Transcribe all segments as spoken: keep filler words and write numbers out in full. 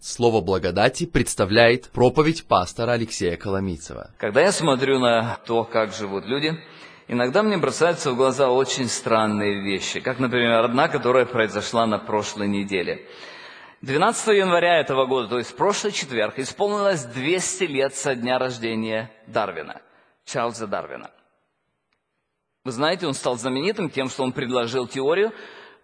Слово благодати представляет проповедь пастора Алексея Коломийцева. Когда я смотрю на то, как живут люди, иногда мне бросаются в глаза очень странные вещи, как, например, одна, которая произошла на прошлой неделе. двенадцатого января этого года, то есть в прошлый четверг, исполнилось двести лет со дня рождения Дарвина, Чарльза Дарвина. Вы знаете, он стал знаменитым тем, что он предложил теорию,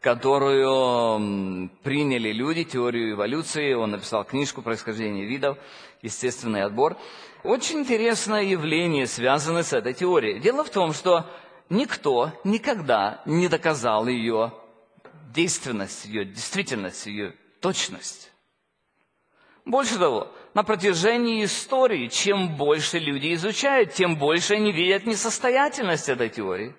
которую приняли люди, теорию эволюции. Он написал книжку «Происхождение видов. Естественный отбор». Очень интересное явление, связанное с этой теорией. Дело в том, что никто никогда не доказал ее действенность, ее действительность, ее точность. Больше того, на протяжении истории, чем больше люди изучают, тем больше они видят несостоятельность этой теории.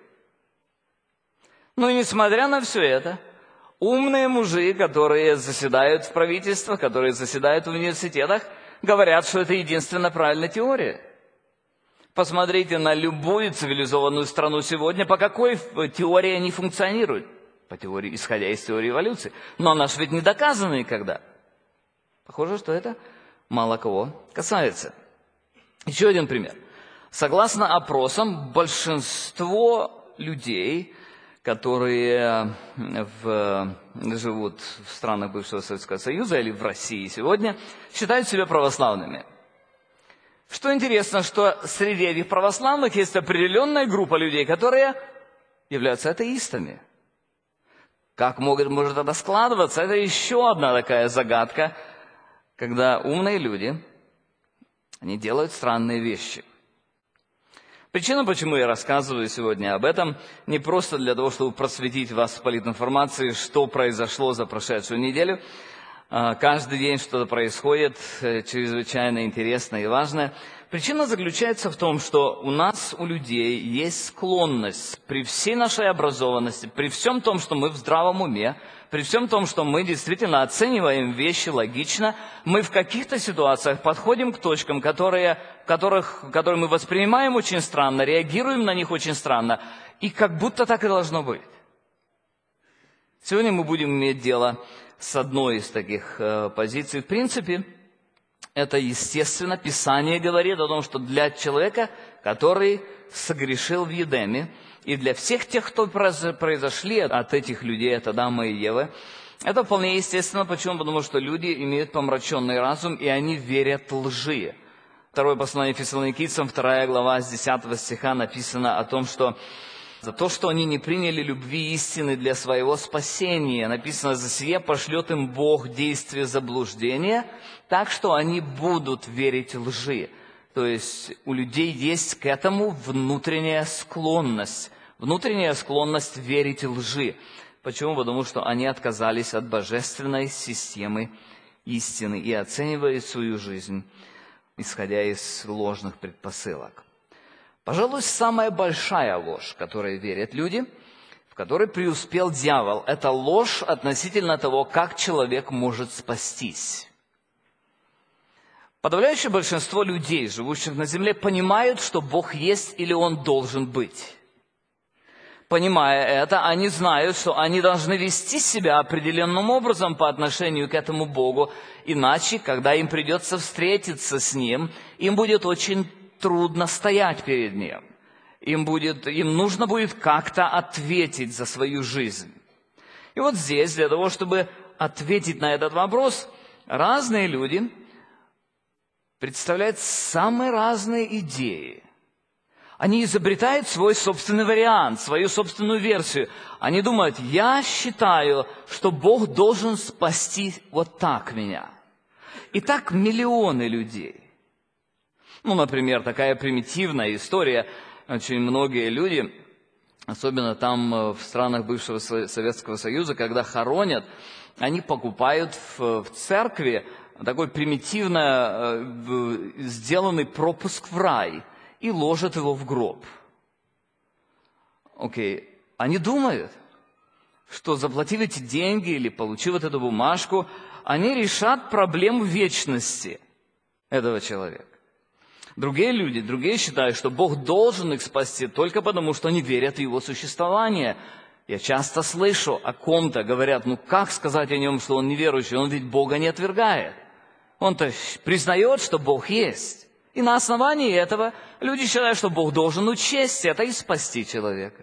Но и несмотря на все это, умные мужи, которые заседают в правительствах, которые заседают в университетах, говорят, что это единственно правильная теория. Посмотрите на любую цивилизованную страну сегодня, по какой теории они функционируют. По теории, исходя из теории эволюции. Но она же ведь не доказана никогда. Похоже, что это мало кого касается. Еще один пример. Согласно опросам, большинство людей, которые в, живут в странах бывшего Советского Союза или в России сегодня, считают себя православными. Что интересно, что среди этих православных есть определенная группа людей, которые являются атеистами. Как может, может это складываться? Это еще одна такая загадка, когда умные люди, они делают странные вещи. Причина, почему я рассказываю сегодня об этом, не просто для того, чтобы просветить вас в политинформации, что произошло за прошедшую неделю. Каждый день что-то происходит, чрезвычайно интересное и важное. Причина заключается в том, что у нас, у людей, есть склонность при всей нашей образованности, при всем том, что мы в здравом уме, при всем том, что мы действительно оцениваем вещи логично, мы в каких-то ситуациях подходим к точкам, которые, которых, которые мы воспринимаем очень странно, реагируем на них очень странно, и как будто так и должно быть. Сегодня мы будем иметь дело с одной из таких э, позиций. В принципе, это, естественно, Писание говорит о том, что для человека, который согрешил в Едеме, и для всех тех, кто произошли от этих людей, от Адама и Евы, это вполне естественно. Почему? Потому что люди имеют помраченный разум, и они верят лжи. Второе послание Фессалоникийцам, вторая глава, с десятого стиха написано о том, что за то, что они не приняли любви истины для своего спасения, написано, «За сие пошлет им Бог действие заблуждения, так что они будут верить лжи». То есть у людей есть к этому внутренняя склонность, внутренняя склонность верить лжи. Почему? Потому что они отказались от божественной системы истины и оценивают свою жизнь, исходя из ложных предпосылок. Пожалуй, самая большая ложь, которой верят люди, в которой преуспел дьявол, это ложь относительно того, как человек может спастись. Подавляющее большинство людей, живущих на земле, понимают, что Бог есть или Он должен быть. Понимая это, они знают, что они должны вести себя определенным образом по отношению к этому Богу, иначе, когда им придется встретиться с Ним, им будет очень трудно стоять перед Ним. Им, будет, им нужно будет как-то ответить за свою жизнь. И вот здесь, для того, чтобы ответить на этот вопрос, разные люди представляют самые разные идеи. Они изобретают свой собственный вариант, свою собственную версию. Они думают, я считаю, что Бог должен спасти вот так меня. И так миллионы людей. Ну, например, такая примитивная история. Очень многие люди, особенно там в странах бывшего Советского Союза, когда хоронят, они покупают в, в церкви такой примитивно э, сделанный пропуск в рай и ложат его в гроб. Окей. Они думают, что заплатив эти деньги или получив вот эту бумажку, они решат проблему вечности этого человека. Другие люди, другие считают, что Бог должен их спасти только потому, что они верят в Его существование. Я часто слышу о ком-то, говорят, ну как сказать о нем, что он неверующий, он ведь Бога не отвергает. Он-то признает, что Бог есть. И на основании этого люди считают, что Бог должен учесть это и спасти человека.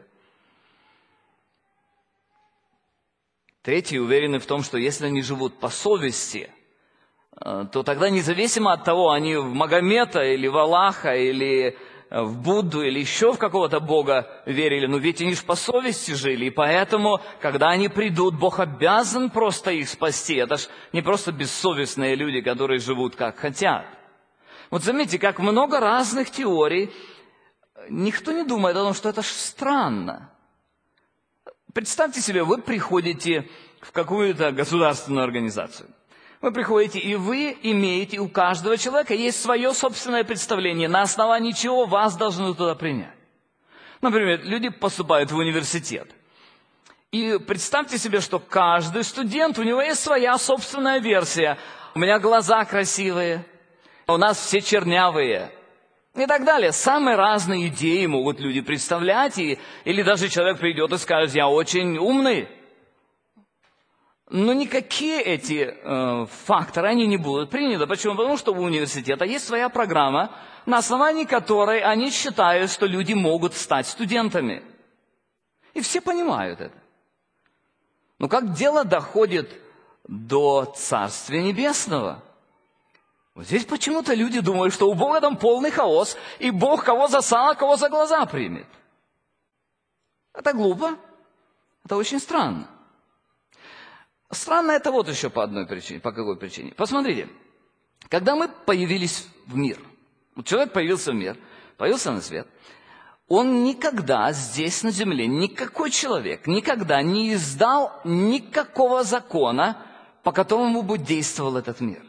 Третьи уверены в том, что если они живут по совести, то тогда независимо от того, они в Магомета или в Аллаха, или в Будду, или еще в какого-то Бога верили, но ведь они же по совести жили, и поэтому, когда они придут, Бог обязан просто их спасти. Это ж не просто бессовестные люди, которые живут как хотят. Вот заметьте, как много разных теорий, никто не думает о том, что это ж странно. Представьте себе, вы приходите в какую-то государственную организацию. Вы приходите, и вы имеете, у каждого человека есть свое собственное представление, на основании чего вас должны туда принять. Например, люди поступают в университет. И представьте себе, что каждый студент, у него есть своя собственная версия. У меня глаза красивые, у нас все чернявые. И так далее. Самые разные идеи могут люди представлять, и, или даже человек придет и скажет: я очень умный. Но никакие эти э, факторы, они не будут приняты. Почему? Потому что у университета есть своя программа, на основании которой они считают, что люди могут стать студентами. И все понимают это. Но как дело доходит до Царствия Небесного? Вот здесь почему-то люди думают, что у Бога там полный хаос, и Бог кого за сало, кого за глаза примет. Это глупо. Это очень странно. Странно это вот еще по одной причине. По какой причине? Посмотрите. Когда мы появились в мир, человек появился в мир, появился на свет, он никогда здесь на земле, никакой человек, никогда не издал никакого закона, по которому бы действовал этот мир.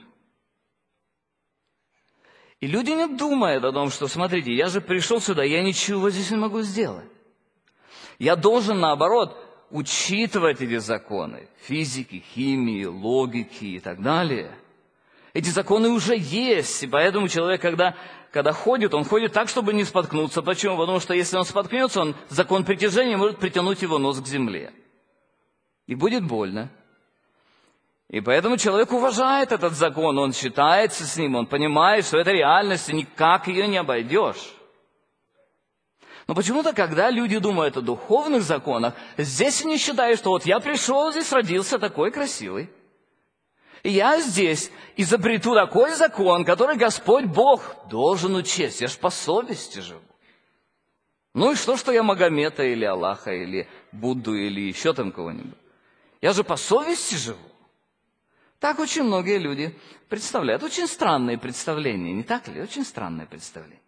И люди не думают о том, что, смотрите, я же пришел сюда, я ничего здесь не могу сделать. Я должен, наоборот, учитывать эти законы физики, химии, логики и так далее. Эти законы уже есть, и поэтому человек, когда, когда ходит, он ходит так, чтобы не споткнуться. Почему? Потому что если он споткнется, он, закон притяжения может притянуть его нос к земле. И будет больно. И поэтому человек уважает этот закон, он считается с ним, он понимает, что это реальность, и никак ее не обойдешь. Но почему-то, когда люди думают о духовных законах, здесь они считают, что вот я пришел, здесь родился такой красивый. И я здесь изобрету такой закон, который Господь Бог должен учесть. Я ж по совести живу. Ну и что, что я Магомета или Аллаха, или Будду, или еще там кого-нибудь? Я же по совести живу. Так очень многие люди представляют. Очень странные представления, не так ли? Очень странные представления.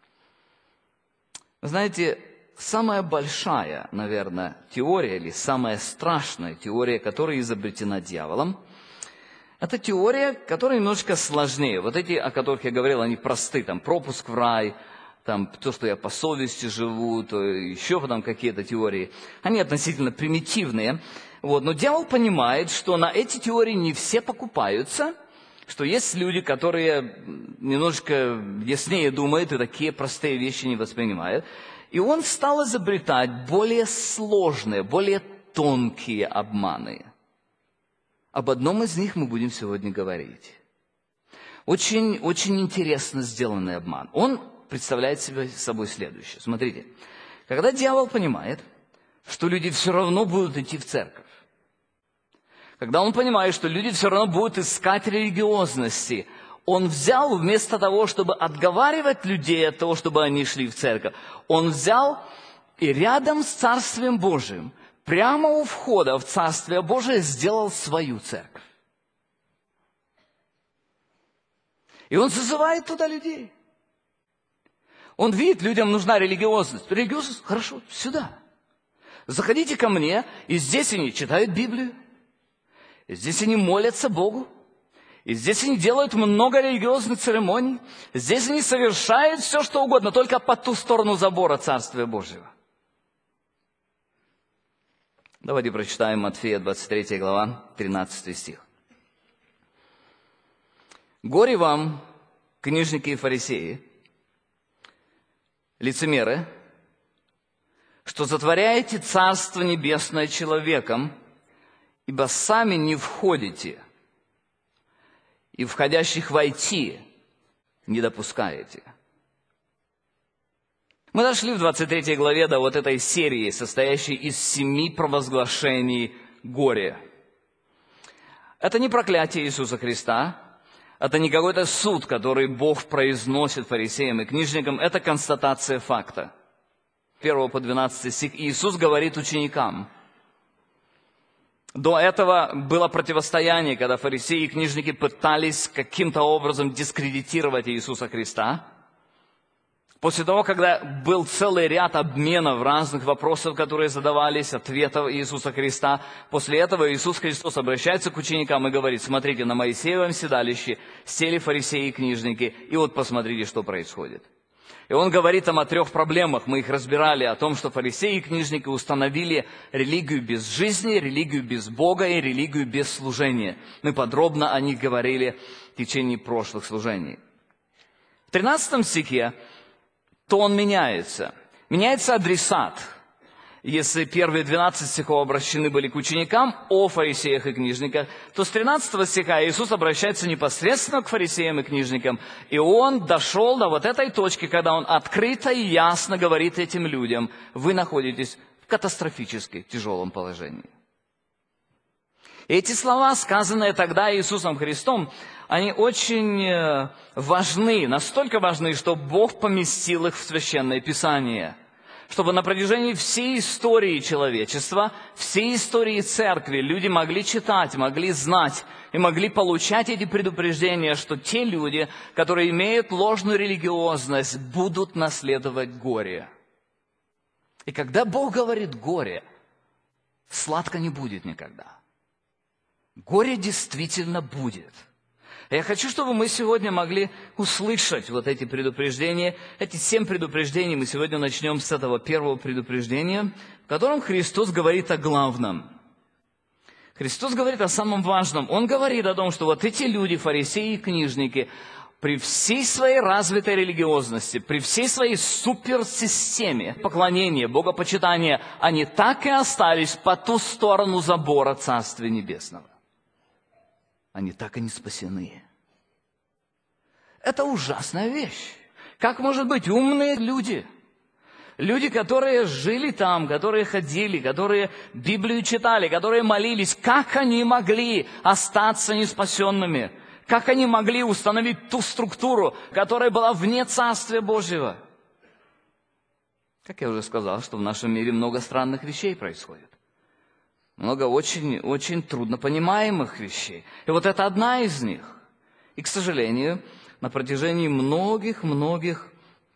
Знаете, самая большая, наверное, теория, или самая страшная теория, которая изобретена дьяволом, это теория, которая немножечко сложнее. Вот эти, о которых я говорил, они просты. Там пропуск в рай, там то, что я по совести живу, то еще потом какие-то теории. Они относительно примитивные. Вот. Но дьявол понимает, что на эти теории не все покупаются, что есть люди, которые немножко яснее думают и такие простые вещи не воспринимают. И он стал изобретать более сложные, более тонкие обманы. Об одном из них мы будем сегодня говорить. Очень, очень интересно сделанный обман. Он представляет себе собой следующее. Смотрите, когда дьявол понимает, что люди все равно будут идти в церковь, когда он понимает, что люди все равно будут искать религиозности, он взял, вместо того, чтобы отговаривать людей от того, чтобы они шли в церковь, он взял и рядом с Царствием Божиим, прямо у входа в Царствие Божие, сделал свою церковь. И он зазывает туда людей. Он видит, людям нужна религиозность. Религиозность? Хорошо, сюда. Заходите ко мне, и здесь они читают Библию. И здесь они молятся Богу. И здесь они делают много религиозных церемоний. Здесь они совершают все, что угодно, только по ту сторону забора Царствия Божьего. Давайте прочитаем Матфея, двадцать третья глава, тринадцатый стих. «Горе вам, книжники и фарисеи, лицемеры, что затворяете Царство Небесное человеком, ибо сами не входите, и входящих войти не допускаете. Мы дошли в двадцать третьей главе до вот этой серии, состоящей из семи провозглашений горя. Это не проклятие Иисуса Христа, это не какой-то суд, который Бог произносит фарисеям и книжникам, это констатация факта. первого по двенадцатый стих Иисус говорит ученикам. До этого было противостояние, когда фарисеи и книжники пытались каким-то образом дискредитировать Иисуса Христа. После того, когда был целый ряд обменов разных вопросов, которые задавались, ответов Иисуса Христа, после этого Иисус Христос обращается к ученикам и говорит: смотрите, на Моисеевом седалище сели фарисеи и книжники, и вот посмотрите, что происходит. И он говорит там о трех проблемах, мы их разбирали, о том, что фарисеи и книжники установили религию без жизни, религию без Бога и религию без служения. Мы подробно о них говорили в течение прошлых служений. В тринадцатом стихе тон меняется. Меняется адресат. Если первые двенадцать стихов обращены были к ученикам о фарисеях и книжниках, то с тринадцатого стиха Иисус обращается непосредственно к фарисеям и книжникам. И Он дошел до вот этой точки, когда Он открыто и ясно говорит этим людям: вы находитесь в катастрофически тяжелом положении. Эти слова, сказанные тогда Иисусом Христом, они очень важны, настолько важны, что Бог поместил их в Священное Писание, чтобы на протяжении всей истории человечества, всей истории церкви люди могли читать, могли знать и могли получать эти предупреждения, что те люди, которые имеют ложную религиозность, будут наследовать горе. И когда Бог говорит «горе», сладко не будет никогда. Горе действительно будет. Я хочу, чтобы мы сегодня могли услышать вот эти предупреждения. Эти семь предупреждений мы сегодня начнем с этого первого предупреждения, в котором Христос говорит о главном. Христос говорит о самом важном. Он говорит о том, что вот эти люди, фарисеи и книжники, при всей своей развитой религиозности, при всей своей суперсистеме поклонения, богопочитания, они так и остались по ту сторону забора Царствия Небесного. Они так и не спасены. Это ужасная вещь. Как может быть умные люди, люди, которые жили там, которые ходили, которые Библию читали, которые молились, как они могли остаться неспасенными? Как они могли установить ту структуру, которая была вне Царствия Божьего? Как я уже сказал, что в нашем мире много странных вещей происходит. Много очень, очень трудно понимаемых вещей. И вот это одна из них. И, к сожалению, на протяжении многих-многих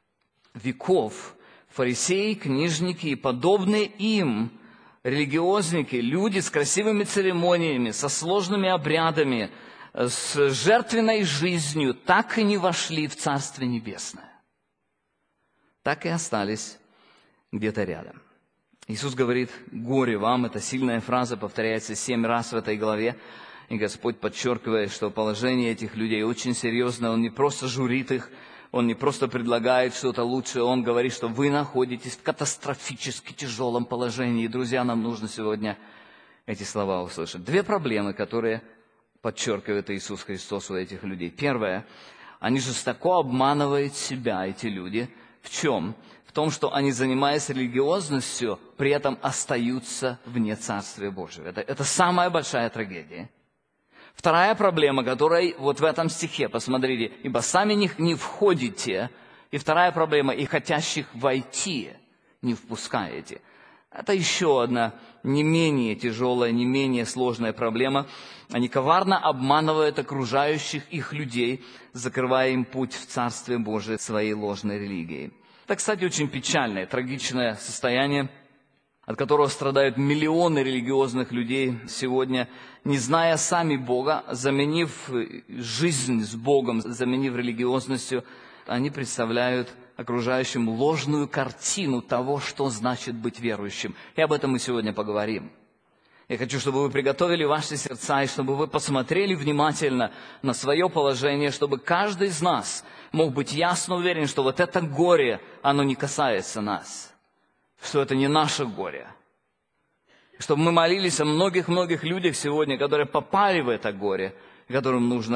веков фарисеи, книжники и подобные им религиозники, люди с красивыми церемониями, со сложными обрядами, с жертвенной жизнью, так и не вошли в Царствие Небесное. Так и остались где-то рядом. Иисус говорит: «Горе вам». Это сильная фраза, повторяется семь раз в этой главе. И Господь подчеркивает, что положение этих людей очень серьезное. Он не просто журит их, Он не просто предлагает что-то лучшее. Он говорит, что вы находитесь в катастрофически тяжелом положении. И, друзья, нам нужно сегодня эти слова услышать. Две проблемы, которые подчеркивает Иисус Христос у этих людей. Первое. Они жестоко обманывают себя, эти люди. В чем? В том, что они, занимаясь религиозностью, при этом остаются вне Царствия Божьего. Это, это самая большая трагедия. Вторая проблема, которая вот в этом стихе, посмотрите, «Ибо сами не, не входите». И вторая проблема, «И хотящих войти не впускаете». Это еще одна не менее тяжелая, не менее сложная проблема. Они коварно обманывают окружающих их людей, закрывая им путь в Царствие Божие своей ложной религией. Это, кстати, очень печальное, трагичное состояние, от которого страдают миллионы религиозных людей сегодня, не зная сами Бога, заменив жизнь с Богом, заменив религиозностью, они представляют окружающим ложную картину того, что значит быть верующим. И об этом мы сегодня поговорим. Я хочу, чтобы вы приготовили ваши сердца, и чтобы вы посмотрели внимательно на свое положение, чтобы каждый из нас мог быть ясно уверен, что вот это горе, оно не касается нас, что это не наше горе. Чтобы мы молились о многих-многих людях сегодня, которые попали в это горе, которым нужно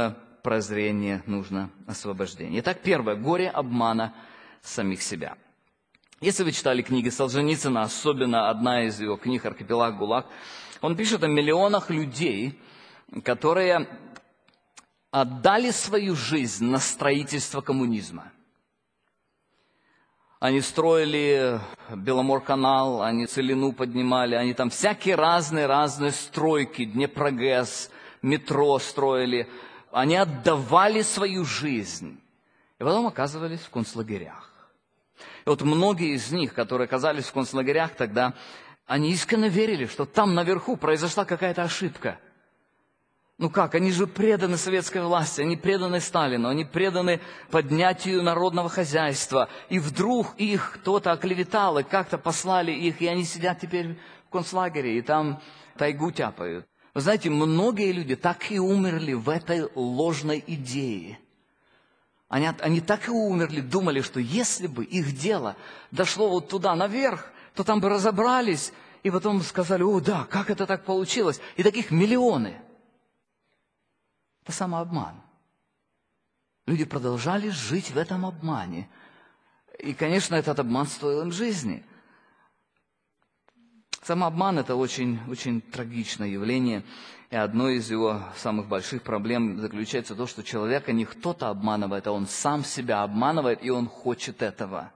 прозрение, нужно освобождение. Итак, первое – горе обмана самих себя. Если вы читали книги Солженицына, особенно одна из его книг «Архипелаг ГУЛАГ», он пишет о миллионах людей, которые отдали свою жизнь на строительство коммунизма. Они строили Беломорканал, они Целину поднимали, они там всякие разные-разные стройки, Днепрогэс, метро строили. Они отдавали свою жизнь и потом оказывались в концлагерях. И вот многие из них, которые оказались в концлагерях тогда, они искренне верили, что там наверху произошла какая-то ошибка. Ну как, они же преданы советской власти, они преданы Сталину, они преданы поднятию народного хозяйства. И вдруг их кто-то оклеветал, и как-то послали их, и они сидят теперь в концлагере, и там тайгу тяпают. Вы знаете, многие люди так и умерли в этой ложной идее. Они, они так и умерли, думали, что если бы их дело дошло вот туда, наверх, то там бы разобрались, и потом сказали: о да, как это так получилось? И таких миллионы. Это самообман. Люди продолжали жить в этом обмане. И, конечно, этот обман стоил им жизни. Самообман – это очень, очень трагичное явление. И одно из его самых больших проблем заключается в том, что человека не кто-то обманывает, а он сам себя обманывает, и он хочет этого.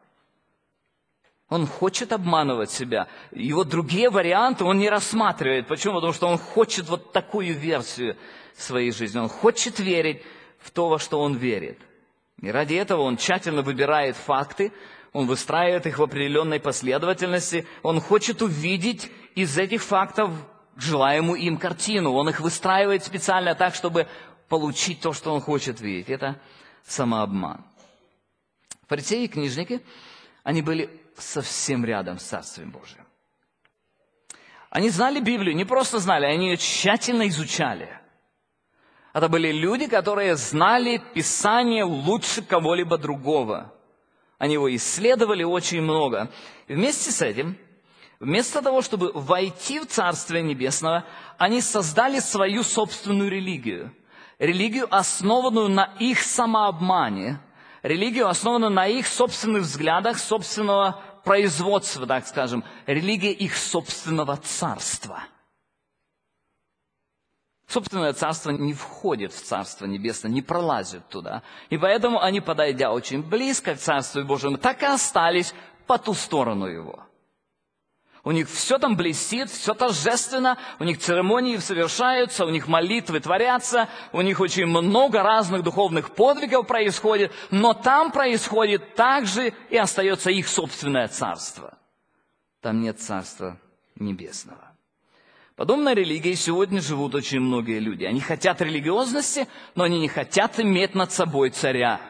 Он хочет обманывать себя. Его другие варианты он не рассматривает. Почему? Потому что он хочет вот такую версию своей жизни. Он хочет верить в то, во что он верит. И ради этого он тщательно выбирает факты, он выстраивает их в определенной последовательности, он хочет увидеть из этих фактов желаемую им картину. Он их выстраивает специально так, чтобы получить то, что он хочет видеть. Это самообман. Фарисеи и книжники, они были совсем рядом с Царствием Божьим. Они знали Библию, не просто знали, они ее тщательно изучали. Это были люди, которые знали Писание лучше кого-либо другого. Они его исследовали очень много. И вместе с этим, вместо того, чтобы войти в Царствие Небесное, они создали свою собственную религию. Религию, основанную на их самообмане. Религию, основанную на их собственных взглядах, собственного производства, так скажем. Религия их собственного царства. Собственное царство не входит в Царство Небесное, не пролазит туда. И поэтому они, подойдя очень близко к Царству Божьему, так и остались по ту сторону его. У них все там блестит, все торжественно, у них церемонии совершаются, у них молитвы творятся, у них очень много разных духовных подвигов происходит, но там происходит также и остается их собственное царство. Там нет Царства Небесного. Подобной религией сегодня живут очень многие люди. Они хотят религиозности, но они не хотят иметь над собой царя.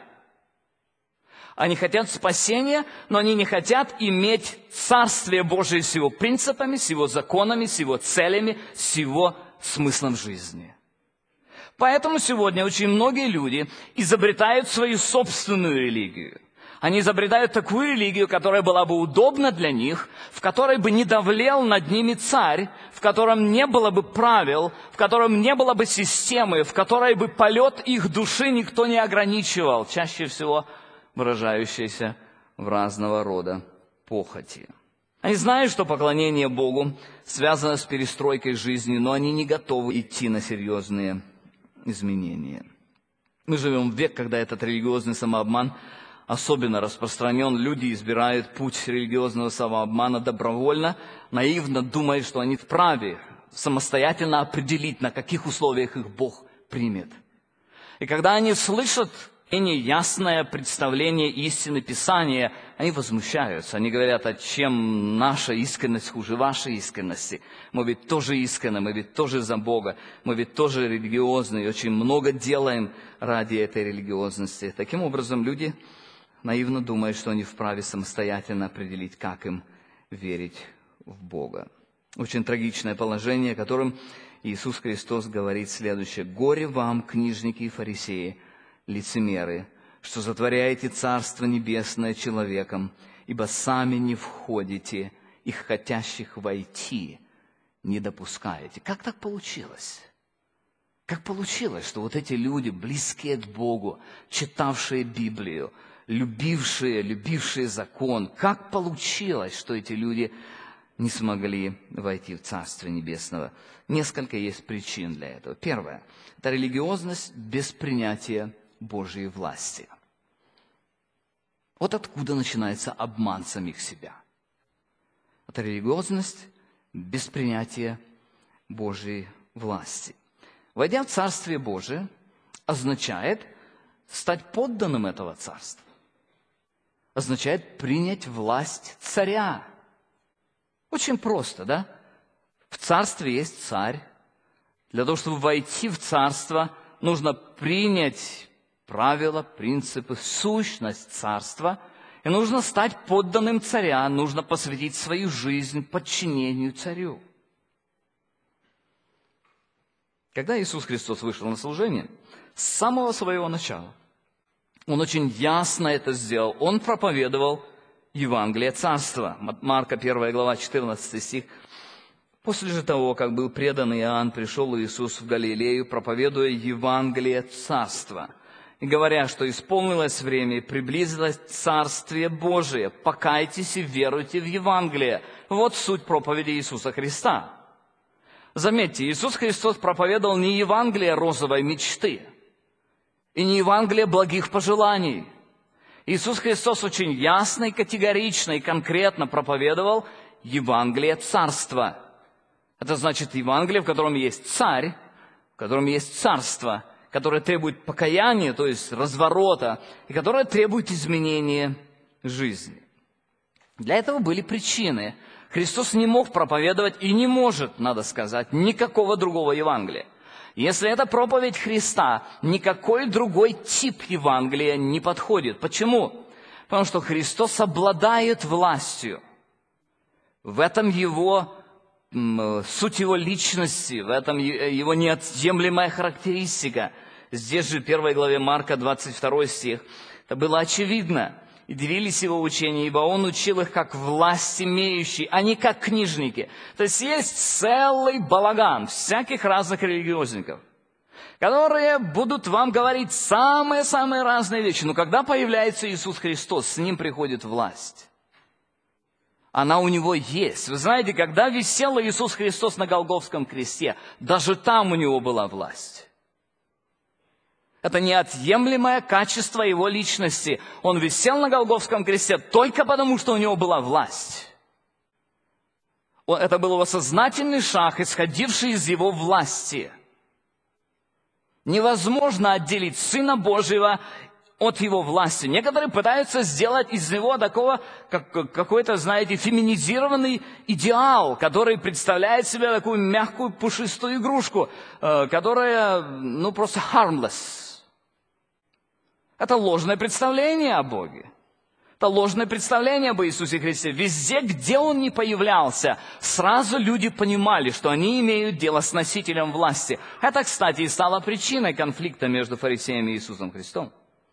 Они хотят спасения, но они не хотят иметь Царствие Божие с его принципами, с его законами, с его целями, с его смыслом жизни. Поэтому сегодня очень многие люди изобретают свою собственную религию. Они изобретают такую религию, которая была бы удобна для них, в которой бы не давлел над ними царь, в котором не было бы правил, в котором не было бы системы, в которой бы полет их души никто не ограничивал, чаще всего выражающийся в разного рода похоти. Они знают, что поклонение Богу связано с перестройкой жизни, но они не готовы идти на серьезные изменения. Мы живем в век, когда этот религиозный самообман особенно распространен. Люди избирают путь религиозного самообмана добровольно, наивно думая, что они вправе самостоятельно определить, на каких условиях их Бог примет. И когда они слышат неясное представление истины Писания, они возмущаются. Они говорят: а чем наша искренность хуже вашей искренности? Мы ведь тоже искренны, мы ведь тоже за Бога, мы ведь тоже религиозны, и очень много делаем ради этой религиозности. Таким образом, люди наивно думают, что они вправе самостоятельно определить, как им верить в Бога. Очень трагичное положение, о котором Иисус Христос говорит следующее: «Горе вам, книжники и фарисеи, лицемеры, что затворяете Царство Небесное человеком, ибо сами не входите, их хотящих войти не допускаете». Как так получилось? Как получилось, что вот эти люди, близкие к Богу, читавшие Библию, любившие, любившие закон, как получилось, что эти люди не смогли войти в Царствие Небесного? Несколько есть причин для этого. Первое – это религиозность без принятия Божьей власти. Вот откуда начинается обман самих себя. Это религиозность без принятия Божьей власти. Войдя в Царствие Божие означает стать подданным этого Царства. Означает принять власть царя. Очень просто, да? В Царстве есть царь. Для того, чтобы войти в Царство, нужно принять правила, принципы, сущность Царства. И нужно стать подданным царя, нужно посвятить свою жизнь подчинению царю. Когда Иисус Христос вышел на служение, с самого своего начала, Он очень ясно это сделал. Он проповедовал Евангелие Царства. Марка первая глава, четырнадцатый стих. «После же того, как был предан Иоанн, пришел Иисус в Галилею, проповедуя Евангелие Царства, и говоря, что исполнилось время и приблизилось Царствие Божие. Покайтесь и веруйте в Евангелие». Вот суть проповеди Иисуса Христа. Заметьте, Иисус Христос проповедовал не Евангелие розовой мечты и не Евангелие благих пожеланий. Иисус Христос очень ясно и категорично и конкретно проповедовал Евангелие Царства. Это значит Евангелие, в котором есть царь, в котором есть царство, которое требует покаяния, то есть разворота, и которое требует изменения жизни. Для этого были причины. Христос не мог проповедовать и не может, надо сказать, никакого другого Евангелия. Если это проповедь Христа, никакой другой тип Евангелия не подходит. Почему? Потому что Христос обладает властью. В этом его суть его личности, в этом его неотъемлемая характеристика. Здесь же в первой главе Марка, двадцать второй стих, это было очевидно. «И дивились его учению, ибо он учил их как власть имеющий, а не как книжники». То есть есть целый балаган всяких разных религиозников, которые будут вам говорить самые-самые разные вещи. Но когда появляется Иисус Христос, с ним приходит власть. Она у него есть. Вы знаете, когда висел Иисус Христос на Голгофском кресте, даже там у него была власть. Это неотъемлемое качество его личности. Он висел на Голгофском кресте только потому, что у него была власть. Это был его сознательный шаг, исходивший из его власти. Невозможно отделить Сына Божьего от его власти. Некоторые пытаются сделать из него такого, как, какой-то, знаете, феминизированный идеал, который представляет себе такую мягкую пушистую игрушку, которая, ну, просто harmless. Это ложное представление о Боге. Это ложное представление об Иисусе Христе. Везде, где Он не появлялся, сразу люди понимали, что они имеют дело с носителем власти. Это, кстати, и стало причиной конфликта между фарисеями и Иисусом Христом.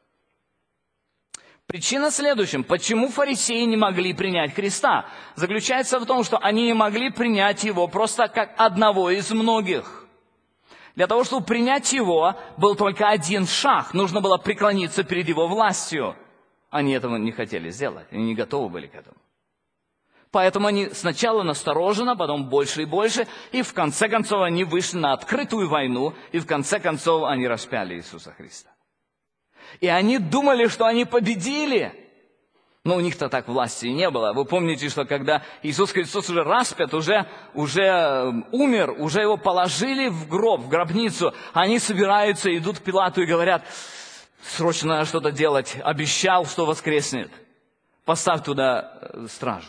Причина в следующем. Почему фарисеи не могли принять Христа? Заключается в том, что они не могли принять Его просто как одного из многих. Для того, чтобы принять Его, был только один шаг. Нужно было преклониться перед Его властью. Они этого не хотели сделать. Они не готовы были к этому. Поэтому они сначала настороженно, потом больше и больше. И в конце концов они вышли на открытую войну. И в конце концов они распяли Иисуса Христа. И они думали, что они победили. Но у них-то так власти не было. Вы помните, что когда Иисус Христос уже распят, уже, уже умер, уже его положили в гроб, в гробницу, они собираются, идут к Пилату и говорят: срочно надо что-то делать, обещал, что воскреснет. Поставь туда стражу.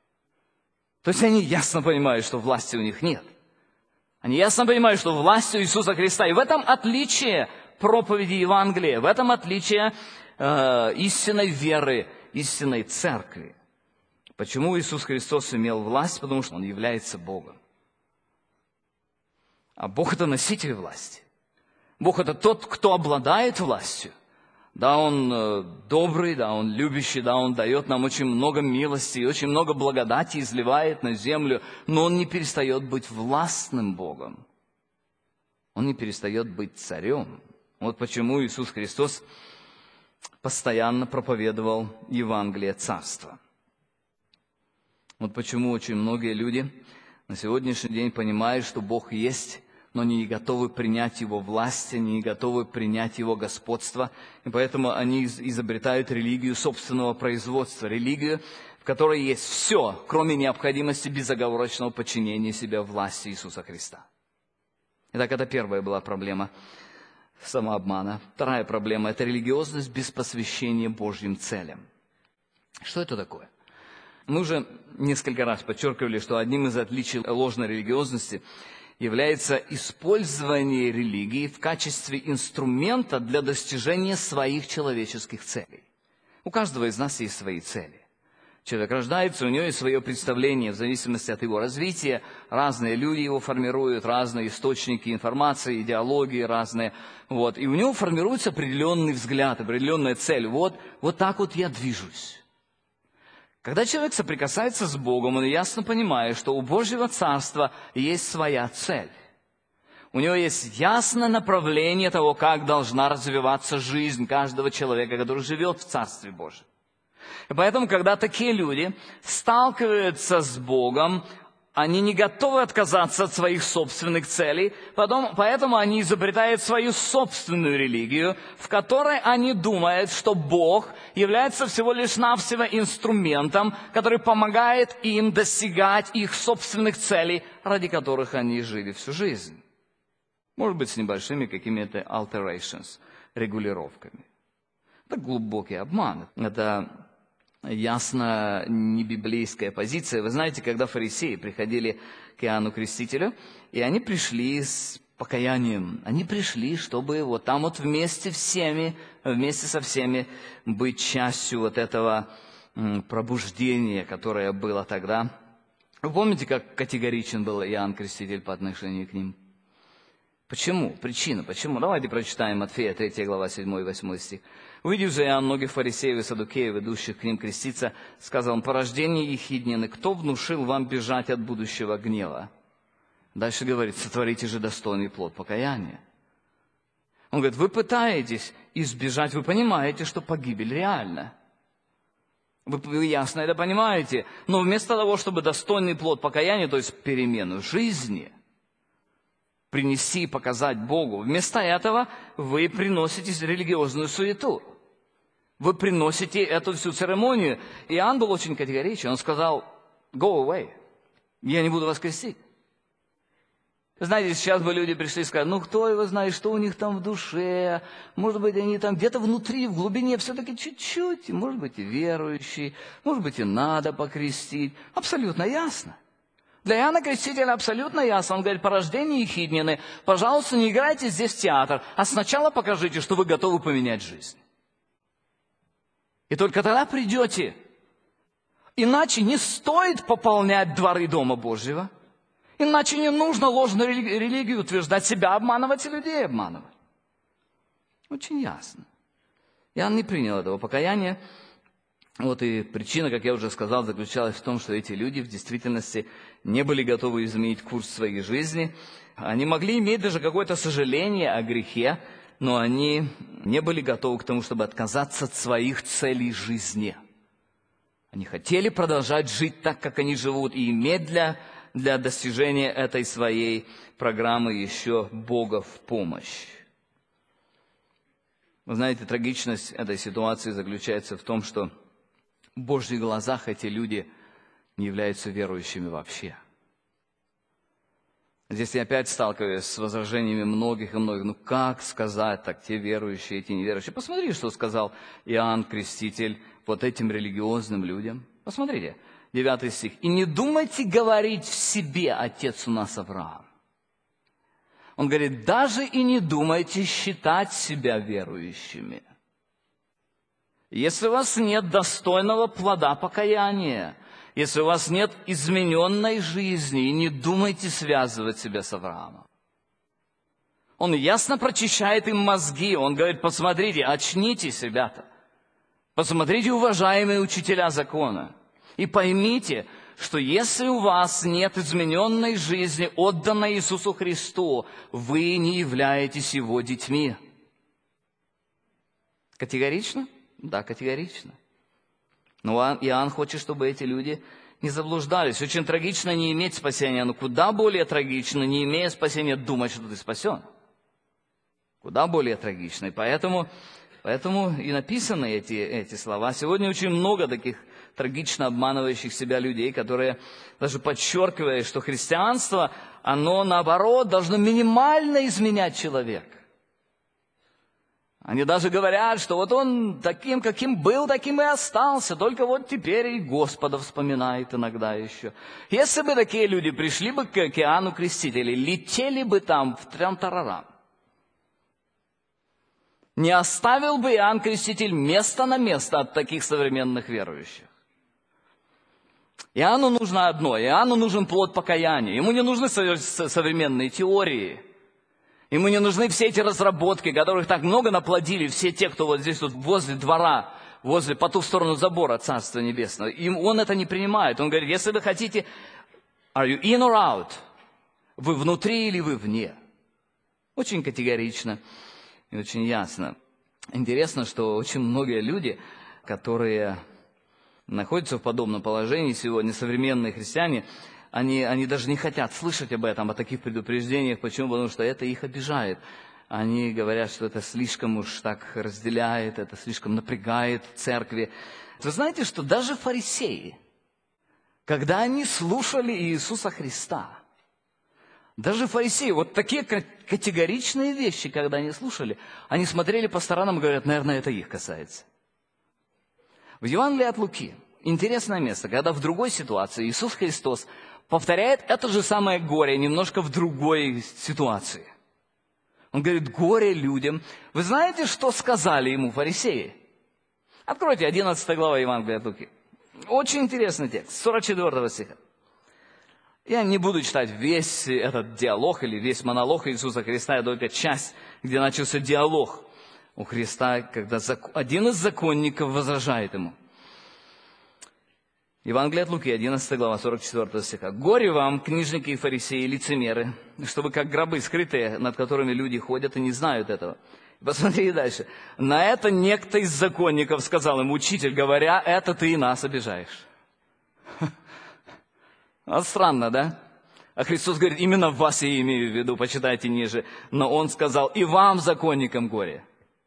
То есть они ясно понимают, что власти у них нет. Они ясно понимают, что власть у Иисуса Христа. И в этом отличие проповеди Евангелия, в этом отличие э, истинной веры, истинной церкви. Почему Иисус Христос имел власть? Потому что Он является Богом. А Бог – это носитель власти. Бог – это тот, кто обладает властью. Да, Он э, добрый, да, Он любящий, да, Он дает нам очень много милости, и очень много благодати изливает на землю, но Он не перестает быть властным Богом. он не перестает быть царем. Вот почему Иисус Христос постоянно проповедовал Евангелие Царства. Вот почему очень многие люди на сегодняшний день понимают, что Бог есть, но не готовы принять Его власть, не готовы принять Его господство. И поэтому они изобретают религию собственного производства, религию, в которой есть все, кроме необходимости безоговорочного подчинения себя власти Иисуса Христа. Итак, это первая была проблема самообмана. Вторая проблема – это религиозность без посвящения Божьим целям. Что это такое? Мы уже несколько раз подчеркивали, что одним из отличий ложной религиозности является использование религии в качестве инструмента для достижения своих человеческих целей. У каждого из нас есть свои цели. Человек рождается, у него есть свое представление, в зависимости от его развития. Разные люди его формируют, разные источники информации, идеологии разные. Вот. И у него формируется определенный взгляд, определенная цель. Вот, вот так вот я движусь. Когда человек соприкасается с Богом, он ясно понимает, что у Божьего Царства есть своя цель. У него есть ясное направление того, как должна развиваться жизнь каждого человека, который живет в Царстве Божьем. И поэтому, когда такие люди сталкиваются с Богом, они не готовы отказаться от своих собственных целей, потом, поэтому они изобретают свою собственную религию, в которой они думают, что Бог является всего лишь навсего инструментом, который помогает им достигать их собственных целей, ради которых они жили всю жизнь. Может быть, с небольшими какими-то alterations, регулировками. Это глубокий обман. Это ясно не библейская позиция. Вы знаете, когда фарисеи приходили к Иоанну Крестителю, и они пришли с покаянием. Они пришли, чтобы вот там вот вместе всеми, вместе со всеми быть частью вот этого пробуждения, которое было тогда. Вы помните, как категоричен был Иоанн Креститель по отношению к ним? Почему? Причина. Почему? Давайте прочитаем Матфея третья глава, седьмой и восьмой стих. «Увидев же Иоанн многих фарисеев и саддукеев, идущих к ним креститься, сказал он: порождение ехиднины, кто внушил вам бежать от будущего гнева?» Дальше говорит: сотворите же достойный плод покаяния. Он говорит: вы пытаетесь избежать, вы понимаете, что погибель реальна. Вы, вы ясно это понимаете. Но вместо того, чтобы достойный плод покаяния, то есть перемену жизни, принести и показать Богу, вместо этого вы приносите религиозную суету. Вы приносите эту всю церемонию. Иоанн был очень категоричен. Он сказал: go away. Я не буду вас крестить. Знаете, сейчас бы люди пришли и сказали: ну, кто его знает, что у них там в душе. Может быть, они там где-то внутри, в глубине все-таки чуть-чуть. Может быть, и верующие. Может быть, и надо покрестить. Абсолютно ясно. Для Иоанна Крестителя абсолютно ясно. Он говорит: порождение ехиднины, пожалуйста, не играйте здесь в театр, а сначала покажите, что вы готовы поменять жизнь. И только тогда придете. Иначе не стоит пополнять дворы Дома Божьего. Иначе не нужно ложную религию утверждать, себя обманывать и людей обманывать. Очень ясно. Иоанн не принял этого покаяния. Вот и причина, как я уже сказал, заключалась в том, что эти люди в действительности не были готовы изменить курс своей жизни. Они могли иметь даже какое-то сожаление о грехе, но они не были готовы к тому, чтобы отказаться от своих целей жизни. Они хотели продолжать жить так, как они живут, и иметь для, для достижения этой своей программы еще Бога в помощь. Вы знаете, трагичность этой ситуации заключается в том, что в Божьих глазах эти люди не являются верующими вообще. Здесь я опять сталкиваюсь с возражениями многих и многих. Ну как сказать так, те верующие, эти неверующие? Посмотрите, что сказал Иоанн Креститель вот этим религиозным людям. Посмотрите, девятый стих. «И не думайте говорить в себе: отец у нас Авраам». Он говорит: даже и не думайте считать себя верующими. Если у вас нет достойного плода покаяния, если у вас нет измененной жизни, и не думайте связывать себя с Авраамом. Он ясно прочищает им мозги. Он говорит: посмотрите, очнитесь, ребята. Посмотрите, уважаемые учителя закона, и поймите, что если у вас нет измененной жизни, отданной Иисусу Христу, вы не являетесь Его детьми. Категорично? Да, категорично. Но Иоанн хочет, чтобы эти люди не заблуждались. Очень трагично не иметь спасения, но куда более трагично, не имея спасения, думать, что ты спасен. Куда более трагично. И поэтому, поэтому и написаны эти, эти слова. Сегодня очень много таких трагично обманывающих себя людей, которые даже подчеркивают, что христианство, оно наоборот должно минимально изменять человека. Они даже говорят, что вот он таким, каким был, таким и остался, только вот теперь и Господа вспоминает иногда еще. Если бы такие люди пришли бы к Иоанну Крестителю, летели бы там в трям-тарарам, не оставил бы Иоанн Креститель место на место от таких современных верующих. Иоанну нужно одно, Иоанну нужен плод покаяния, ему не нужны современные теории. Ему не нужны все эти разработки, которых так много наплодили все те, кто вот здесь вот возле двора, возле, по ту сторону забора Царства Небесного. И он это не принимает. Он говорит, если вы хотите, are you in or out? Вы внутри или вы вне? Очень категорично и очень ясно. Интересно, что очень многие люди, которые находятся в подобном положении сегодня, современные христиане, Они, они даже не хотят слышать об этом, о таких предупреждениях. Почему? Потому что это их обижает. Они говорят, что это слишком уж так разделяет, это слишком напрягает церкви. Вы знаете, что даже фарисеи, когда они слушали Иисуса Христа, даже фарисеи, вот такие категоричные вещи, когда они слушали, они смотрели по сторонам и говорят, наверное, это их касается. В Евангелии от Луки интересное место, когда в другой ситуации Иисус Христос повторяет это же самое горе, немножко в другой ситуации. Он говорит, горе людям. Вы знаете, что сказали ему фарисеи? Откройте одиннадцатая глава Евангелия от Луки. Очень интересный текст, сорок четвёртого стиха. Я не буду читать весь этот диалог или весь монолог Иисуса Христа, а только часть, где начался диалог у Христа, когда один из законников возражает ему. Евангелие от Луки, одиннадцатая глава, сорок четвёртого стиха. «Горе вам, книжники и фарисеи, лицемеры, чтобы как гробы скрытые, над которыми люди ходят и не знают этого». Посмотрите дальше. «На это некто из законников сказал им, учитель, говоря, это ты и нас обижаешь». Вот странно, да? А Христос говорит, именно вас я имею в виду, почитайте ниже. Но Он сказал, и вам, законникам, горе.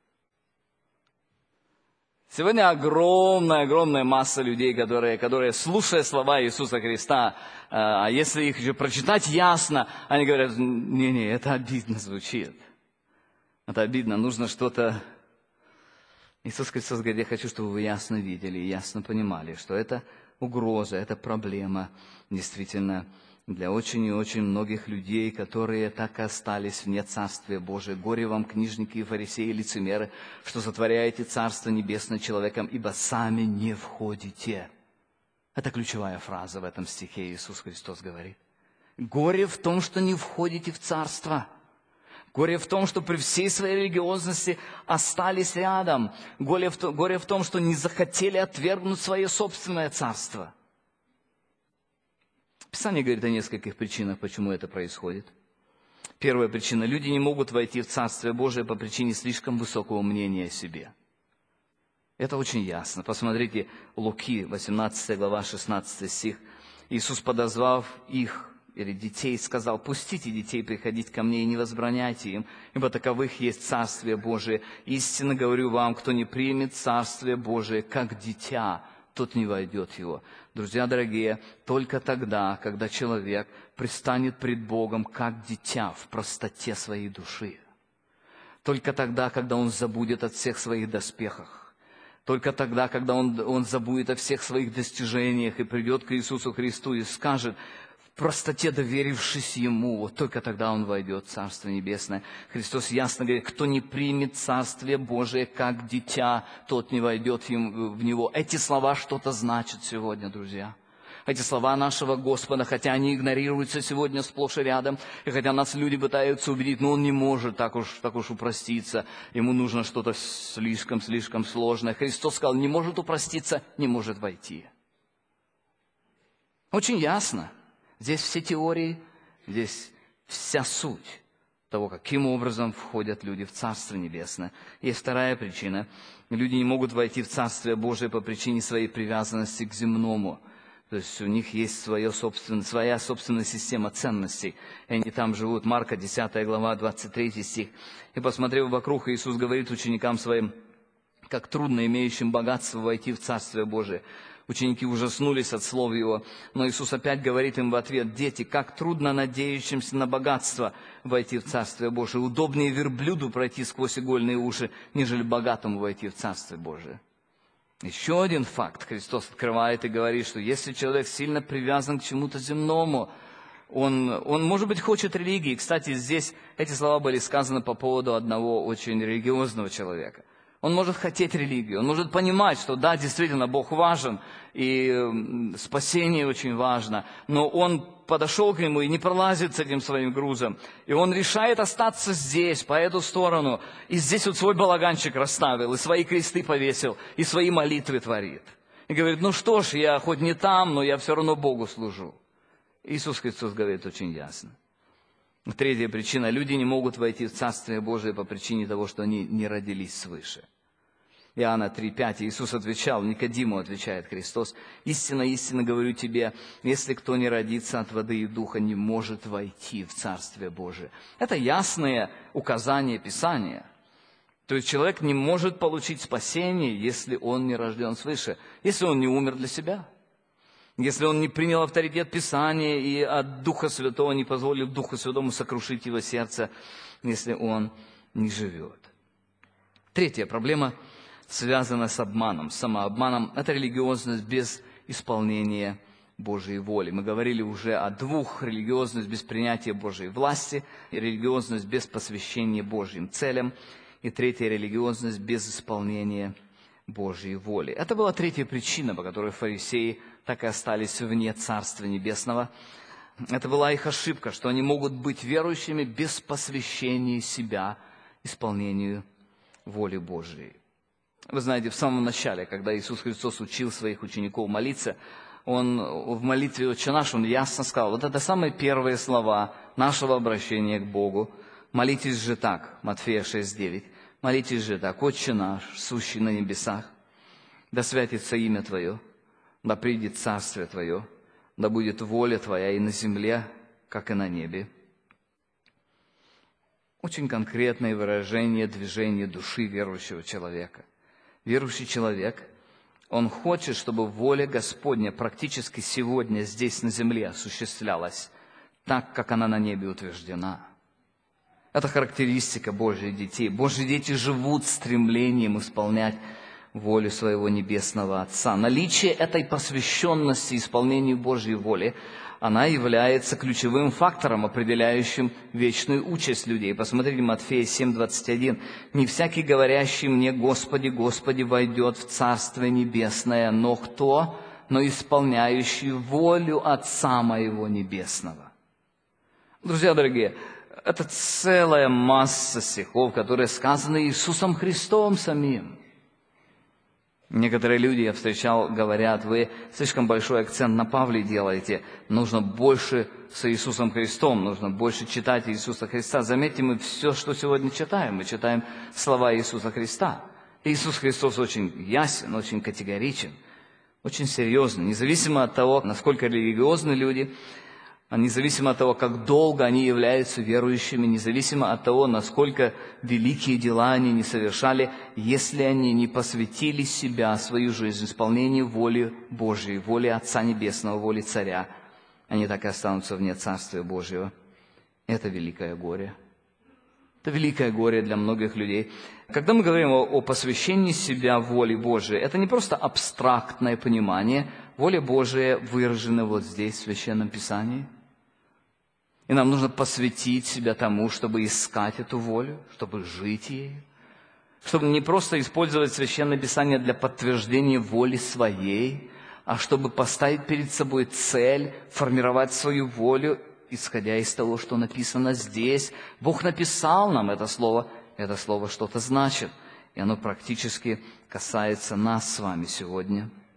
Сегодня огромная-огромная масса людей, которые, которые, слушая слова Иисуса Христа, а если их же прочитать ясно, они говорят, не-не, это обидно звучит. Это обидно, нужно что-то... Иисус Христос говорит, я хочу, чтобы вы ясно видели, ясно понимали, что это угроза, это проблема действительно для очень и очень многих людей, которые так и остались вне Царствия Божия. Горе вам, книжники и фарисеи, лицемеры, что сотворяете Царство Небесное человеком, ибо сами не входите. Это ключевая фраза в этом стихе, Иисус Христос говорит. Горе в том, что не входите в Царство. Горе в том, что при всей своей религиозности остались рядом. Горе в, том, горе в том, что не захотели отвергнуть свое собственное царство. Писание говорит о нескольких причинах, почему это происходит. Первая причина. Люди не могут войти в Царствие Божие по причине слишком высокого мнения о себе. Это очень ясно. Посмотрите, Луки, восемнадцатая глава, шестнадцатый стих. Иисус, подозвав их, или детей, сказал, пустите детей приходить ко мне и не возбраняйте им, ибо таковых есть Царствие Божие. Истинно говорю вам, кто не примет Царствие Божие, как дитя, тот не войдет в его. Друзья дорогие, только тогда, когда человек предстанет пред Богом, как дитя, в простоте своей души, только тогда, когда он забудет о всех своих доспехах, только тогда, когда он, он забудет о всех своих достижениях и придет к Иисусу Христу и скажет, в простоте доверившись Ему, вот только тогда он войдет в Царство Небесное. Христос ясно говорит, кто не примет Царствие Божие как дитя, тот не войдет в него. Эти слова что-то значат сегодня, друзья. Эти слова нашего Господа, хотя они игнорируются сегодня сплошь и рядом, и хотя нас люди пытаются убедить, но Он не может так уж, так уж упроститься, Ему нужно что-то слишком-слишком сложное. Христос сказал, не может упроститься, не может войти. Очень ясно. Здесь все теории, здесь вся суть того, каким образом входят люди в Царство Небесное. Есть вторая причина. Люди не могут войти в Царствие Божие по причине своей привязанности к земному. То есть у них есть свое собственное, своя собственная система ценностей. И они там живут. Марка, десятая глава, двадцать третий стих. «И, посмотрев вокруг, Иисус говорит ученикам своим, как трудно имеющим богатство войти в Царствие Божие». Ученики ужаснулись от слов Его, но Иисус опять говорит им в ответ: «Дети, как трудно надеющимся на богатство войти в Царствие Божие. Удобнее верблюду пройти сквозь игольные уши, нежели богатому войти в Царствие Божие». Еще один факт Христос открывает и говорит, что если человек сильно привязан к чему-то земному, он, он, может быть, хочет религии. Кстати, здесь эти слова были сказаны по поводу одного очень религиозного человека. Он может хотеть религию, он может понимать, что да, действительно, Бог важен, и спасение очень важно, но он подошел к Нему и не пролазит с этим своим грузом. И он решает остаться здесь, по эту сторону, и здесь вот свой балаганчик расставил, и свои кресты повесил, и свои молитвы творит. И говорит: ну что ж, я хоть не там, но я все равно Богу служу. Иисус Христос говорит очень ясно. Третья причина. Люди не могут войти в Царствие Божие по причине того, что они не родились свыше. Иоанна три пять. Иисус отвечал, Никодиму отвечает Христос: «Истинно, истинно говорю тебе, если кто не родится от воды и духа, не может войти в Царствие Божие». Это ясное указание Писания. То есть человек не может получить спасение, если он не рожден свыше, если он не умер для себя. Если он не принял авторитет Писания и от Духа Святого не позволил Духу Святому сокрушить его сердце, если он не живет. Третья проблема связана с обманом, самообманом. Это религиозность без исполнения Божьей воли. Мы говорили уже о двух: религиозность без принятия Божьей власти, и религиозность без посвящения Божьим целям, и третья — религиозность без исполнения Божьей воли. Это была третья причина, по которой фарисеи так и остались вне Царства Небесного. Это была их ошибка, что они могут быть верующими без посвящения себя исполнению воли Божьей. Вы знаете, в самом начале, когда Иисус Христос учил своих учеников молиться, Он в молитве «Отче наш», Он ясно сказал, вот это самые первые слова нашего обращения к Богу. «Молитесь же так», Матфея шесть девять, «Молитесь же так: Отче наш, сущий на небесах, да святится имя Твое, да придет царствие Твое, да будет воля Твоя и на земле, как и на небе». Очень конкретное выражение движения души верующего человека. Верующий человек, он хочет, чтобы воля Господня практически сегодня здесь на земле осуществлялась так, как она на небе утверждена. Это характеристика Божьих детей. Божьи дети живут стремлением исполнять волю своего Небесного Отца. Наличие этой посвященности исполнению Божьей воли, она является ключевым фактором, определяющим вечную участь людей. Посмотрите, Матфея семь двадцать один. «Не всякий, говорящий мне: Господи, Господи, войдет в Царствие Небесное, но кто? Но исполняющий волю Отца моего Небесного». Друзья дорогие, это целая масса стихов, которые сказаны Иисусом Христом самим. Некоторые люди, я встречал, говорят: вы слишком большой акцент на Павле делаете, нужно больше с Иисусом Христом, нужно больше читать Иисуса Христа. Заметьте, мы все, что сегодня читаем, мы читаем слова Иисуса Христа. Иисус Христос очень ясен, очень категоричен, очень серьезный, независимо от того, насколько религиозны люди, независимо от того, как долго они являются верующими, независимо от того, насколько великие дела они не совершали, если они не посвятили себя, свою жизнь, исполнению воли Божьей, воли Отца Небесного, воли Царя, они так и останутся вне Царствия Божьего. Это великое горе. Это великое горе для многих людей. Когда мы говорим о, о посвящении себя воле Божией, это не просто абстрактное понимание. Воля Божия выражена вот здесь, в Священном Писании. И нам нужно посвятить себя тому, чтобы искать эту волю, чтобы жить ею, чтобы не просто использовать Священное Писание для подтверждения воли своей, а чтобы поставить перед собой цель, формировать свою волю, исходя из того, что написано здесь. Бог написал нам это слово, это слово что-то значит, и оно практически касается нас с вами сегодня.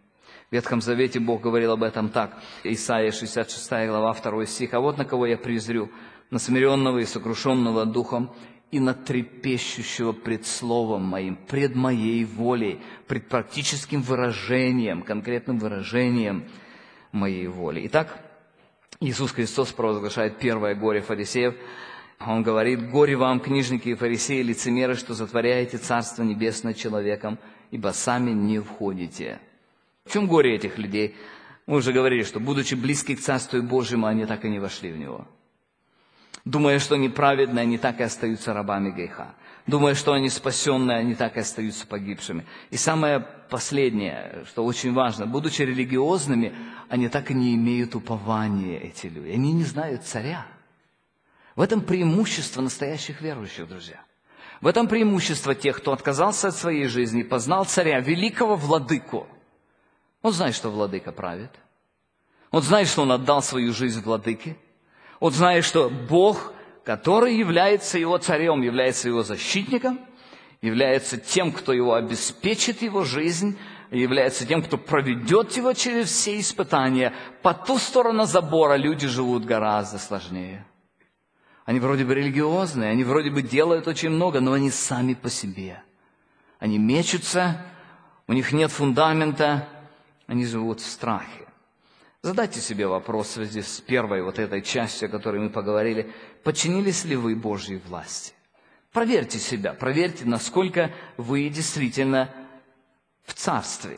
В Ветхом Завете Бог говорил об этом так. Исайя шестьдесят шестая глава, второй стих. «А вот на кого я презрю, на смиренного и сокрушенного духом, и на трепещущего пред словом моим, пред моей волей, пред практическим выражением, конкретным выражением моей воли». Итак, Иисус Христос провозглашает первое горе фарисеев. Он говорит: «Горе вам, книжники и фарисеи, лицемеры, что затворяете Царство Небесное человеком, ибо сами не входите». В чем горе этих людей? Мы уже говорили, что, будучи близки к Царству Божьему, они так и не вошли в него. Думая, что они праведные, они так и остаются рабами греха. Думая, что они спасенные, они так и остаются погибшими. И самое последнее, что очень важно, будучи религиозными, они так и не имеют упования, эти люди. Они не знают царя. В этом преимущество настоящих верующих, друзья. В этом преимущество тех, кто отказался от своей жизни, познал царя, великого владыку. Он знает, что владыка правит. Он знает, что он отдал свою жизнь владыке. Он знает, что Бог, который является его царем, является его защитником, является тем, кто его обеспечит, его жизнь, является тем, кто проведет его через все испытания. По ту сторону забора люди живут гораздо сложнее. Они вроде бы религиозные, они вроде бы делают очень много, но они сами по себе. Они мечутся, у них нет фундамента, они живут в страхе. Задайте себе вопрос в связи с первой вот этой частью, о которой мы поговорили. Подчинились ли вы Божьей власти? Проверьте себя, проверьте, насколько вы действительно в царстве.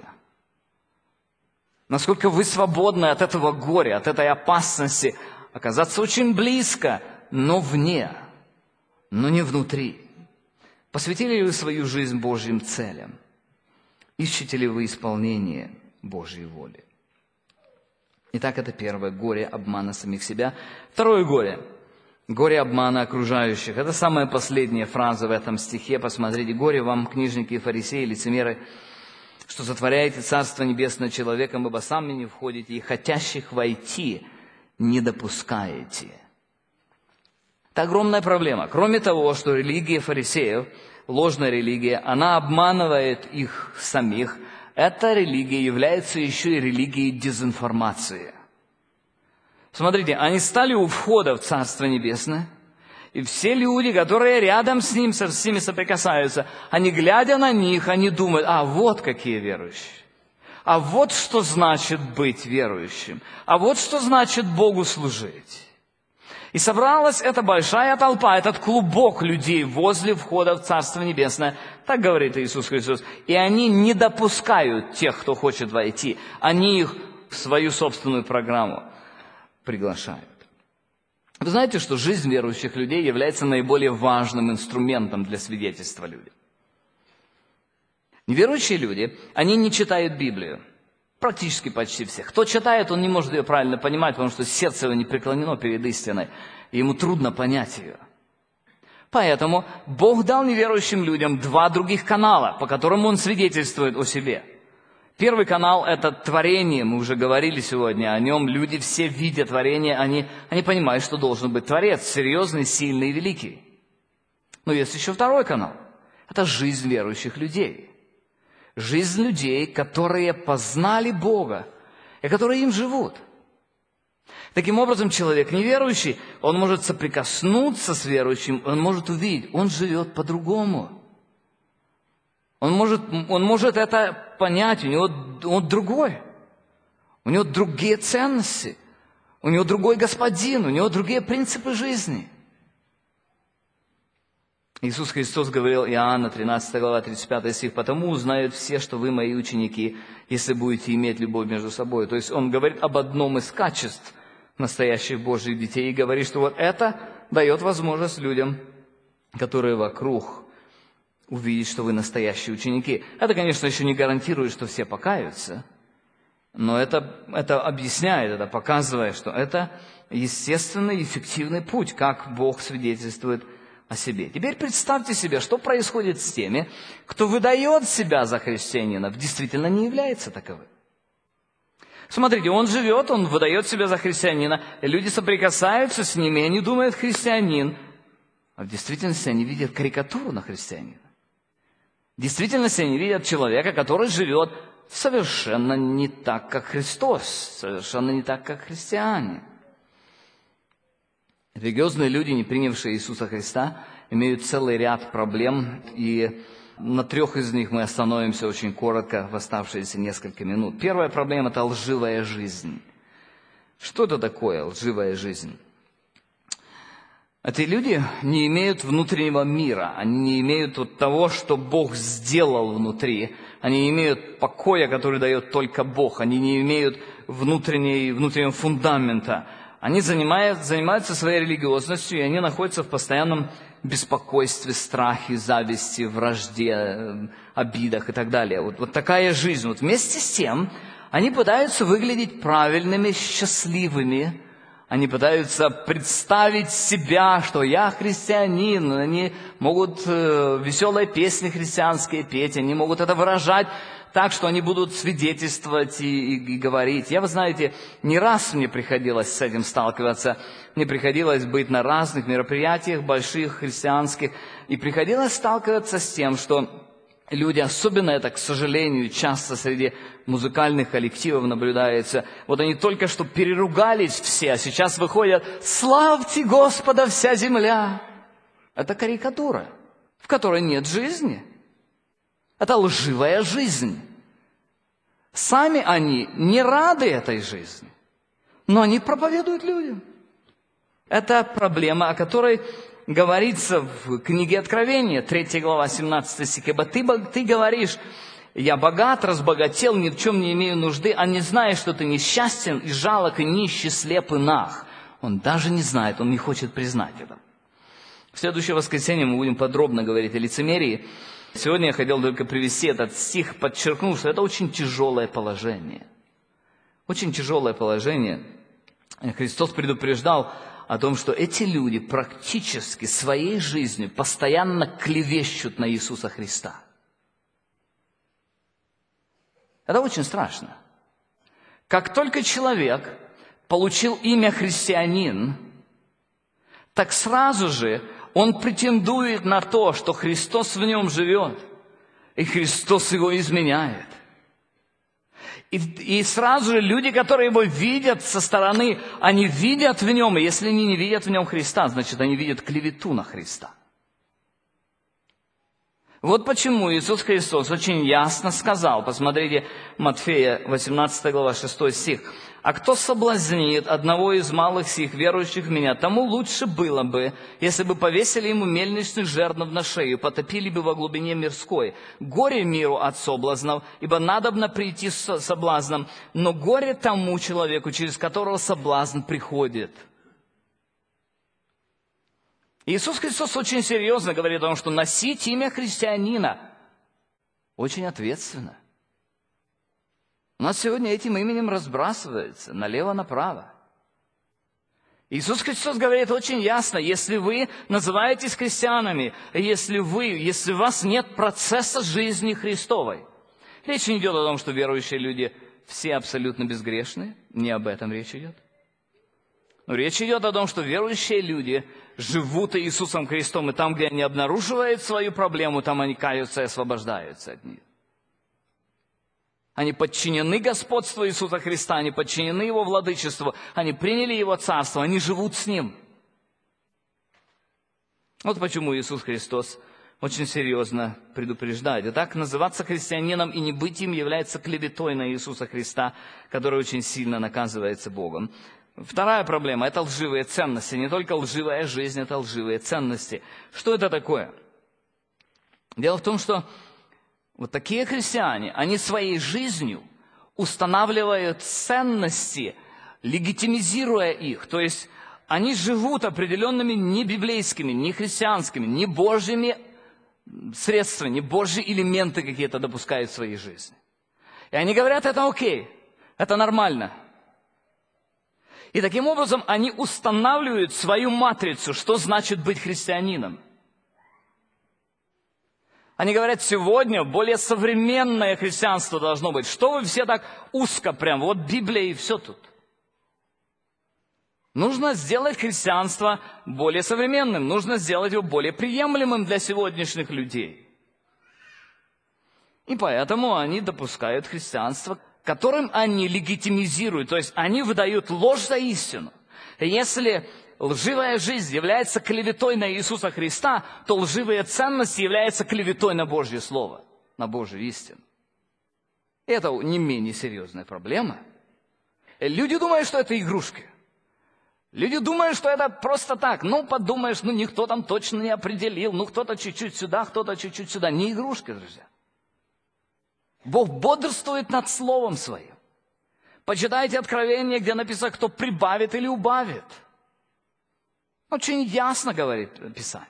Насколько вы свободны от этого горя, от этой опасности оказаться очень близко, но вне, но не внутри. Посвятили ли вы свою жизнь Божьим целям? Ищете ли вы исполнение Божьей воли? Итак, это первое горе обмана самих себя. Второе горе – горе обмана окружающих. Это самая последняя фраза в этом стихе. Посмотрите: «Горе вам, книжники и фарисеи, лицемеры, что затворяете Царство Небесное человеком, ибо сами не входите, и хотящих войти не допускаете». Это огромная проблема. Кроме того, что религия фарисеев, ложная религия, она обманывает их самих, эта религия является еще и религией дезинформации. Смотрите, они стали у входа в Царство Небесное, и все люди, которые рядом с ним, со всеми соприкасаются, они, глядя на них, они думают: а вот какие верующие, а вот что значит быть верующим, а вот что значит Богу служить. И собралась эта большая толпа, этот клубок людей возле входа в Царство Небесное. Так говорит Иисус Христос. И они не допускают тех, кто хочет войти. Они их в свою собственную программу приглашают. Вы знаете, что жизнь верующих людей является наиболее важным инструментом для свидетельства людей. Неверующие люди, они не читают Библию. Практически почти все. Кто читает, он не может ее правильно понимать, потому что сердце его не преклонено перед истиной, и ему трудно понять ее. Поэтому Бог дал неверующим людям два других канала, по которым Он свидетельствует о себе. Первый канал – это творение, мы уже говорили сегодня о нем. Люди все, видя творение, они, они понимают, что должен быть Творец, серьезный, сильный и великий. Но есть еще второй канал – это жизнь верующих людей. Жизнь людей, которые познали Бога и которые им живут. Таким образом, человек неверующий, он может соприкоснуться с верующим, он может увидеть, он живет по-другому. Он может, он может это понять, у него он другой. У него другие ценности, у него другой господин, у него другие принципы жизни. Иисус Христос говорил, Иоанна тринадцатая глава, тридцать пятый стих: «Потому узнают все, что вы мои ученики, если будете иметь любовь между собой». То есть Он говорит об одном из качеств настоящих Божьих детей и говорит, что вот это дает возможность людям, которые вокруг, увидеть, что вы настоящие ученики. Это, конечно, еще не гарантирует, что все покаются, но это, это объясняет, это показывает, что это естественный, эффективный путь, как Бог свидетельствует о себе. Теперь представьте себе, что происходит с теми, кто выдает себя за христианина, действительно не является таковым. Смотрите, он живет, он выдает себя за христианина, и люди соприкасаются с ними, и они думают: христианин, а в действительности они видят карикатуру на христианина. В действительности они видят человека, который живет совершенно не так, как Христос, совершенно не так, как христиане. Религиозные люди, не принявшие Иисуса Христа, имеют целый ряд проблем, и на трех из них мы остановимся очень коротко в оставшиеся несколько минут. Первая проблема – это лживая жизнь. Что это такое лживая жизнь? Эти люди не имеют внутреннего мира, они не имеют вот того, что Бог сделал внутри, они не имеют покоя, который дает только Бог, они не имеют внутренней, внутреннего фундамента. Они занимают, занимаются своей религиозностью, и они находятся в постоянном беспокойстве, страхе, зависти, вражде, обидах и так далее. Вот, вот такая жизнь. Вот вместе с тем они пытаются выглядеть правильными, счастливыми. Они пытаются представить себя, что я христианин. Они могут э, веселые песни христианские петь, они могут это выражать так, что они будут свидетельствовать и, и, и говорить. Я, вы знаете, не раз мне приходилось с этим сталкиваться. Мне приходилось быть на разных мероприятиях, больших, христианских. И приходилось сталкиваться с тем, что люди, особенно это, к сожалению, часто среди музыкальных коллективов наблюдается. Вот они только что переругались все, а сейчас выходят «Славьте Господа вся земля». Это карикатура, в которой нет жизни. Это лживая жизнь. Сами они не рады этой жизни, но они проповедуют людям. Это проблема, о которой говорится в книге Откровения, третья глава, семнадцатый стих. «Ибо ты, ты говоришь, я богат, разбогател, ни в чем не имею нужды, а не знаешь, что ты несчастен, и жалок, и нищий, слеп, и наг». Он даже не знает, он не хочет признать это. В следующее воскресенье мы будем подробно говорить о лицемерии. Сегодня я хотел только привести этот стих, подчеркнув, что это очень тяжелое положение. Очень тяжелое положение. Христос предупреждал о том, что эти люди практически своей жизнью постоянно клевещут на Иисуса Христа. Это очень страшно. Как только человек получил имя христианин, так сразу же он претендует на то, что Христос в нем живет, и Христос его изменяет. И, и сразу же люди, которые его видят со стороны, они видят в нем, и если они не видят в нем Христа, значит, они видят клевету на Христа. Вот почему Иисус Христос очень ясно сказал, посмотрите, Матфея, восемнадцатая глава, шестой стих, «А кто соблазнит одного из малых сих, верующих в Меня, тому лучше было бы, если бы повесили ему мельничных жернов на шею, потопили бы во глубине мирской. Горе миру от соблазнов, ибо надобно прийти с соблазном, но горе тому человеку, через которого соблазн приходит». Иисус Христос очень серьезно говорит о том, что носить имя христианина очень ответственно. У нас сегодня этим именем разбрасывается налево-направо. Иисус Христос говорит очень ясно, если вы называетесь христианами, если вы, если у вас нет процесса жизни Христовой. Речь не идет о том, что верующие люди все абсолютно безгрешны, не об этом речь идет. Но речь идет о том, что верующие люди живут Иисусом Христом, и там, где они обнаруживают свою проблему, там они каются и освобождаются от нее. Они подчинены господству Иисуса Христа, они подчинены Его владычеству, они приняли Его царство, они живут с Ним. Вот почему Иисус Христос очень серьезно предупреждает. Итак, называться христианином и не быть им является клеветой на Иисуса Христа, который очень сильно наказывается Богом. Вторая проблема – это лживые ценности. Не только лживая жизнь, это лживые ценности. Что это такое? Дело в том, что вот такие христиане, они своей жизнью устанавливают ценности, легитимизируя их. То есть они живут определенными не библейскими, не христианскими, не божьими средствами, не божьи элементы какие-то допускают в своей жизни. И они говорят, это окей, это нормально. И таким образом они устанавливают свою матрицу, что значит быть христианином. Они говорят, сегодня более современное христианство должно быть. Что вы все так узко прям, вот Библия и все тут. Нужно сделать христианство более современным, нужно сделать его более приемлемым для сегодняшних людей. И поэтому они допускают христианство, которым они легитимизируют, то есть они выдают ложь за истину. Если лживая жизнь является клеветой на Иисуса Христа, то лживые ценности являются клеветой на Божье Слово, на Божью истину. Это не менее серьезная проблема. Люди думают, что это игрушки. Люди думают, что это просто так. Ну, подумаешь, ну, никто там точно не определил. Ну, кто-то чуть-чуть сюда, кто-то чуть-чуть сюда. Не игрушки, друзья. Бог бодрствует над Словом Своим. Почитайте Откровение, где написано, кто прибавит или убавит. Очень ясно говорит Писание.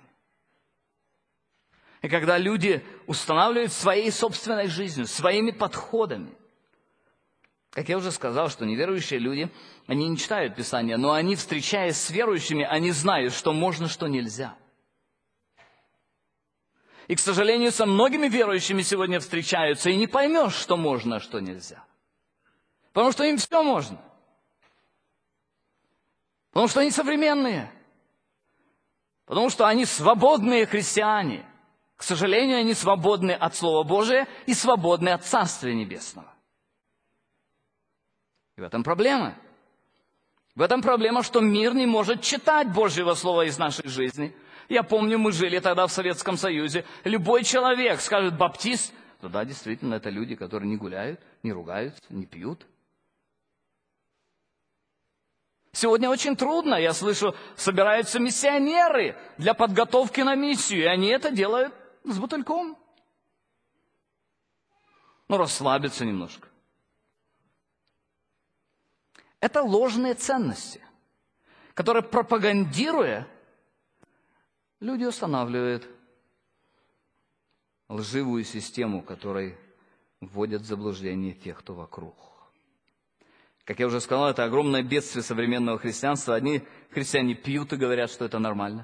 И когда люди устанавливают своей собственной жизнью, своими подходами, как я уже сказал, что неверующие люди, они не читают Писание, но они, встречаясь с верующими, они знают, что можно, что нельзя. И, к сожалению, со многими верующими сегодня встречаются, и не поймешь, что можно, а что нельзя. Потому что им все можно. Потому что они современные. Потому что они свободные христиане. К сожалению, они свободны от Слова Божия и свободны от Царствия Небесного. И в этом проблема. В этом проблема, что мир не может читать Божьего Слова из нашей жизни. Я помню, мы жили тогда в Советском Союзе. Любой человек скажет баптист. Ну да, действительно, это люди, которые не гуляют, не ругаются, не пьют. Сегодня очень трудно. Я слышу, собираются миссионеры для подготовки на миссию. И они это делают с бутыльком. Ну, расслабиться немножко. Это ложные ценности, которые, пропагандируя, люди устанавливают лживую систему, которой вводят в заблуждение тех, кто вокруг. Как я уже сказал, это огромное бедствие современного христианства. Одни христиане пьют и говорят, что это нормально.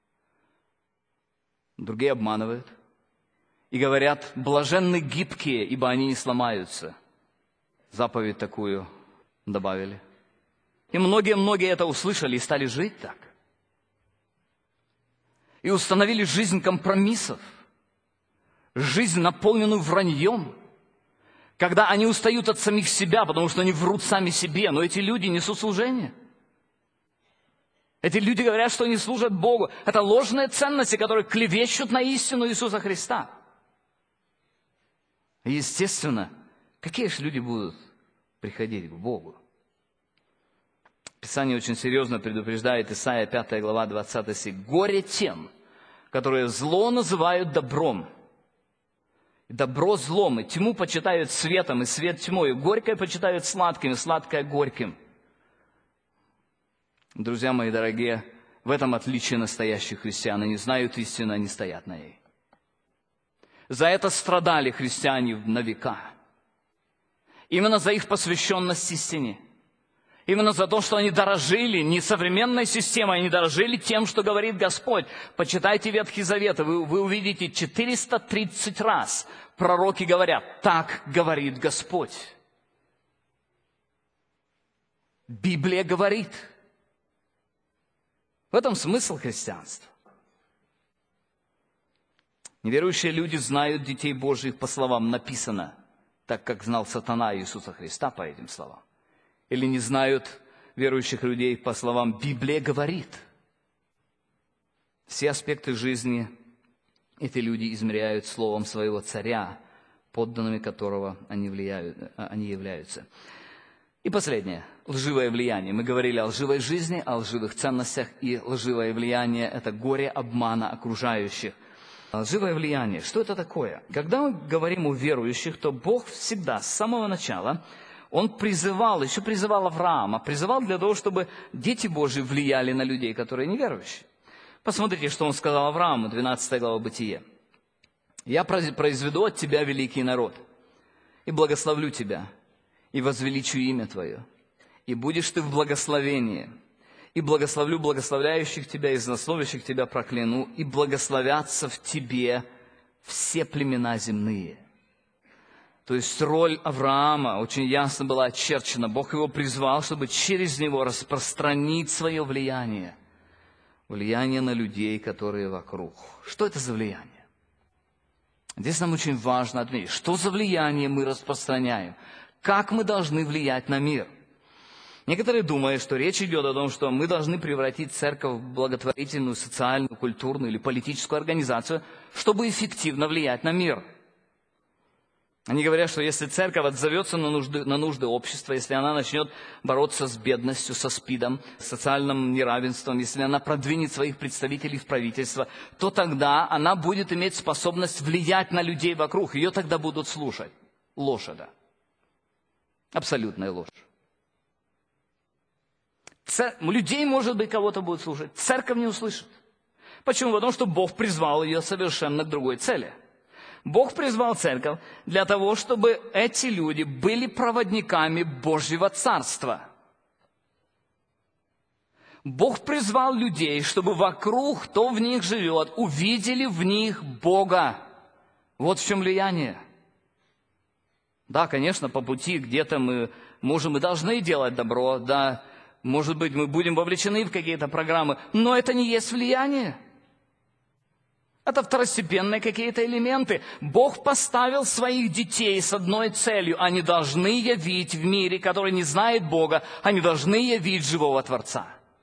Другие обманывают. И говорят, блаженны гибкие, ибо они не сломаются. Заповедь такую добавили. И многие-многие это услышали и стали жить так. И установили жизнь компромиссов. Жизнь, наполненную враньем. Когда они устают от самих себя, потому что они врут сами себе. Но эти люди несут служение. Эти люди говорят, что они служат Богу. Это ложные ценности, которые клевещут на истину Иисуса Христа. И естественно, какие же люди будут приходить к Богу? Писание очень серьезно предупреждает, Исайя пятая глава, двадцатый стих. «Горе тем, которые зло называют добром, и добро злом, и тьму почитают светом, и свет тьмой, и горькое почитают сладким, и сладкое горьким». Друзья мои дорогие, в этом отличие настоящих христиан. Они знают истину, они стоят на ней. За это страдали христиане на века. Именно за их посвященность истине. Именно за то, что они дорожили не современной системой, они дорожили тем, что говорит Господь. Почитайте Ветхий Завет, и вы, вы увидите четыреста тридцать раз пророки говорят, так говорит Господь. Библия говорит. В этом смысл христианства. Неверующие люди знают детей Божьих по словам написано, так как знал сатана Иисуса Христа по этим словам. Или не знают верующих людей по словам «Библия говорит». Все аспекты жизни эти люди измеряют словом своего царя, подданными которого они, влияют, они являются. И последнее – лживое влияние. Мы говорили о лживой жизни, о лживых ценностях, и лживое влияние – это горе обмана окружающих. Лживое влияние – что это такое? Когда мы говорим о верующих, то Бог всегда, с самого начала – Он призывал, еще призывал Авраама, призывал для того, чтобы дети Божьи влияли на людей, которые неверующие. Посмотрите, что он сказал Аврааму, двенадцатая глава Бытие. «Я произведу от тебя великий народ, и благословлю тебя, и возвеличу имя твое, и будешь ты в благословении, и благословлю благословляющих тебя, и злословящих тебя прокляну, и благословятся в тебе все племена земные». То есть роль Авраама очень ясно была очерчена. Бог его призвал, чтобы через него распространить свое влияние. Влияние на людей, которые вокруг. Что это за влияние? Здесь нам очень важно отметить, что за влияние мы распространяем, как мы должны влиять на мир. Некоторые думают, что речь идет о том, что мы должны превратить церковь в благотворительную, социальную, культурную или политическую организацию, чтобы эффективно влиять на мир. Они говорят, что если церковь отзовется на нужды, на нужды общества, если она начнет бороться с бедностью, со СПИДом, с социальным неравенством, если она продвинет своих представителей в правительство, то тогда она будет иметь способность влиять на людей вокруг. Ее тогда будут слушать. Ложь это. Абсолютная ложь. Цер... Людей, может быть, кого-то будут слушать. Церковь не услышит. Почему? Потому что Бог призвал ее совершенно к другой цели. Бог призвал церковь для того, чтобы эти люди были проводниками Божьего Царства. Бог призвал людей, чтобы вокруг, кто в них живет, увидели в них Бога. Вот в чем влияние. Да, конечно, по пути где-то мы можем и должны делать добро, да, может быть, мы будем вовлечены в какие-то программы, но это не есть влияние. Это второстепенные какие-то элементы. Бог поставил своих детей с одной целью. Они должны явить в мире, который не знает Бога, они должны явить живого Творца.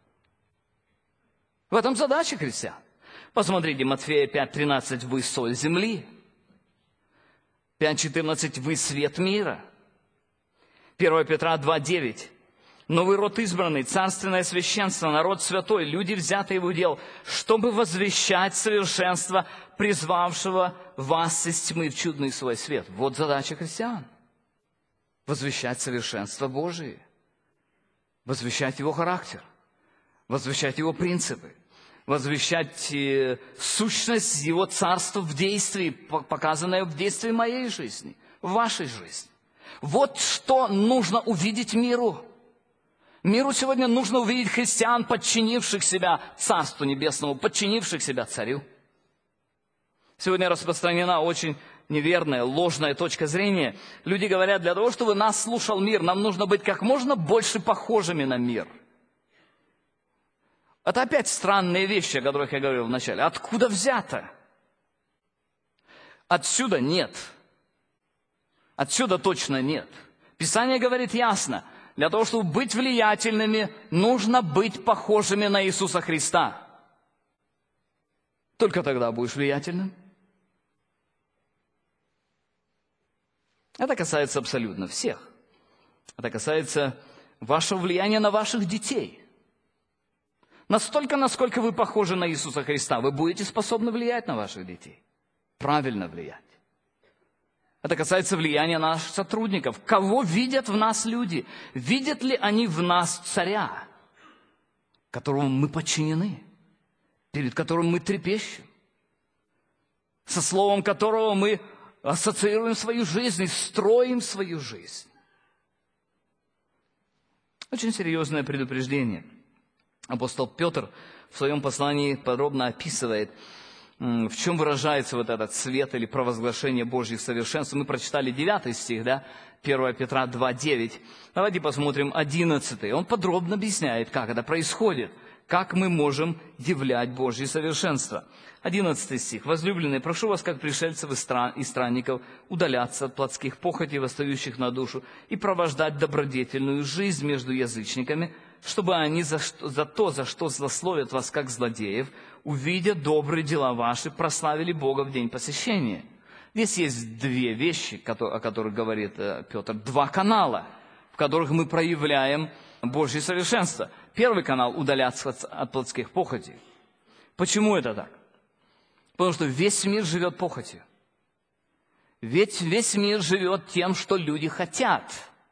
В этом задача христиан. Посмотрите, Матфея пять тринадцать, вы соль земли. пять четырнадцать, вы свет мира. первое Петра два девять. Но вы род избранный, царственное священство, народ святой, люди, взятые в удел, чтобы возвещать совершенство призвавшего вас из тьмы в чудный свой свет. Вот задача христиан. Возвещать совершенство Божие. Возвещать Его характер. Возвещать Его принципы. Возвещать э, сущность Его царства в действии, показанное в действии моей жизни, в вашей жизни. Вот что нужно увидеть миру. Миру сегодня нужно увидеть христиан, подчинивших себя Царству Небесному, подчинивших себя Царю. Сегодня распространена очень неверная, ложная точка зрения. Люди говорят, для того, чтобы нас слушал мир, нам нужно быть как можно больше похожими на мир. Это опять странные вещи, о которых я говорил вначале. Откуда взято? Отсюда нет. Отсюда точно нет. Писание говорит ясно. Для того, чтобы быть влиятельными, нужно быть похожими на Иисуса Христа. Только тогда будешь влиятельным. Это касается абсолютно всех. Это касается вашего влияния на ваших детей. Настолько, насколько вы похожи на Иисуса Христа, вы будете способны влиять на ваших детей. Правильно влиять. Это касается влияния наших сотрудников. Кого видят в нас люди? Видят ли они в нас царя, которому мы подчинены, перед которым мы трепещем, со словом которого мы ассоциируем свою жизнь, строим свою жизнь? Очень серьезное предупреждение. Апостол Петр в своем послании подробно описывает, в чем выражается вот этот свет или провозглашение Божьих совершенств. Мы прочитали девятый стих, да, первое Петра два девять. Давайте посмотрим одиннадцатый. Он подробно объясняет, как это происходит, как мы можем являть Божье совершенство. одиннадцатый стих. «Возлюбленные, прошу вас, как пришельцев и, стран, и странников, удаляться от плотских похотей, восстающих на душу, и провождать добродетельную жизнь между язычниками, чтобы они за, что, за то, за что злословят вас, как злодеев, увидя добрые дела ваши, прославили Бога в день посещения». Здесь есть две вещи, о которых говорит Петр, два канала, в которых мы проявляем Божье совершенство. Первый канал – удаляться от плотских похотей. Почему это так? Потому что весь мир живет похотью. Ведь весь мир живет тем, что люди хотят.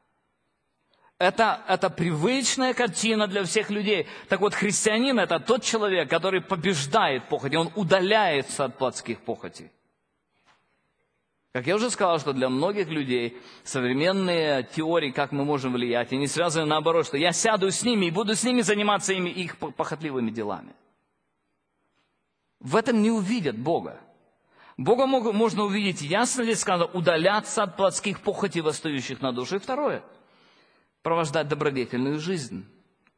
Это, это привычная картина для всех людей. Так вот, христианин – это тот человек, который побеждает похоти, он удаляется от плотских похотей. Как я уже сказал, что для многих людей современные теории, как мы можем влиять, они связаны наоборот, что я сяду с ними и буду с ними заниматься ими, их похотливыми делами. В этом не увидят Бога. Бога можно увидеть ясно, здесь сказано, удаляться от плотских похотей, восстающих на душу. И второе – провождать добродетельную жизнь.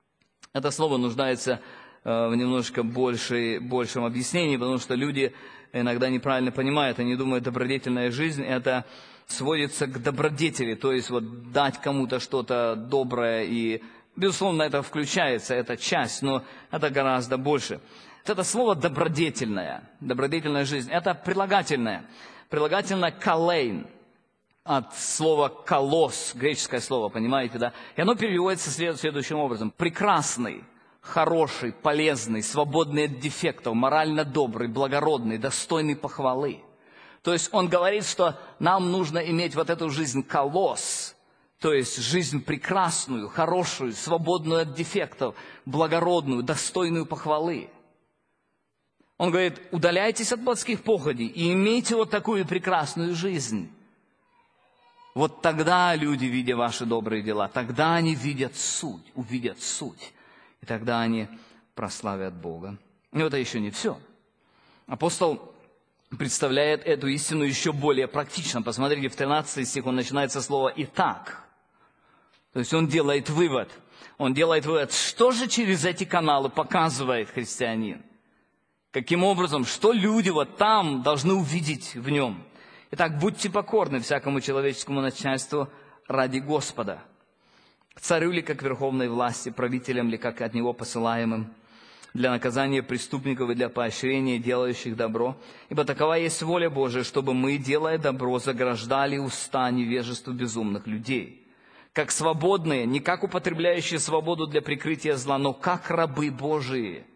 Это слово нуждается э, в немножко большей, большем объяснении, потому что люди иногда неправильно понимают, они думают, добродетельная жизнь – это сводится к добродетели, то есть вот дать кому-то что-то доброе, и, безусловно, это включается, это часть, но это гораздо больше. Это слово «добродетельная», «добродетельная жизнь» – это прилагательное, прилагательное «калейн», от слова «колос», греческое слово, понимаете, да? И оно переводится следующим образом. Прекрасный, хороший, полезный, свободный от дефектов, морально добрый, благородный, достойный похвалы. То есть он говорит, что нам нужно иметь вот эту жизнь колос, то есть жизнь прекрасную, хорошую, свободную от дефектов, благородную, достойную похвалы. Он говорит, удаляйтесь от плотских похотей и имейте вот такую прекрасную жизнь. Вот тогда люди, видя ваши добрые дела, тогда они видят суть, увидят суть. И тогда они прославят Бога. Но это еще не все. Апостол представляет эту истину еще более практично. Посмотрите, в тринадцатом стихе он начинает со слова «итак». То есть он делает вывод. Он делает вывод, что же через эти каналы показывает христианин. Каким образом, что люди вот там должны увидеть в нем. Итак, будьте покорны всякому человеческому начальству ради Господа. Царю ли, как верховной власти, правителям ли, как от него посылаемым, для наказания преступников и для поощрения делающих добро. Ибо такова есть воля Божия, чтобы мы, делая добро, заграждали уста невежеству безумных людей. Как свободные, не как употребляющие свободу для прикрытия зла, но как рабы Божии.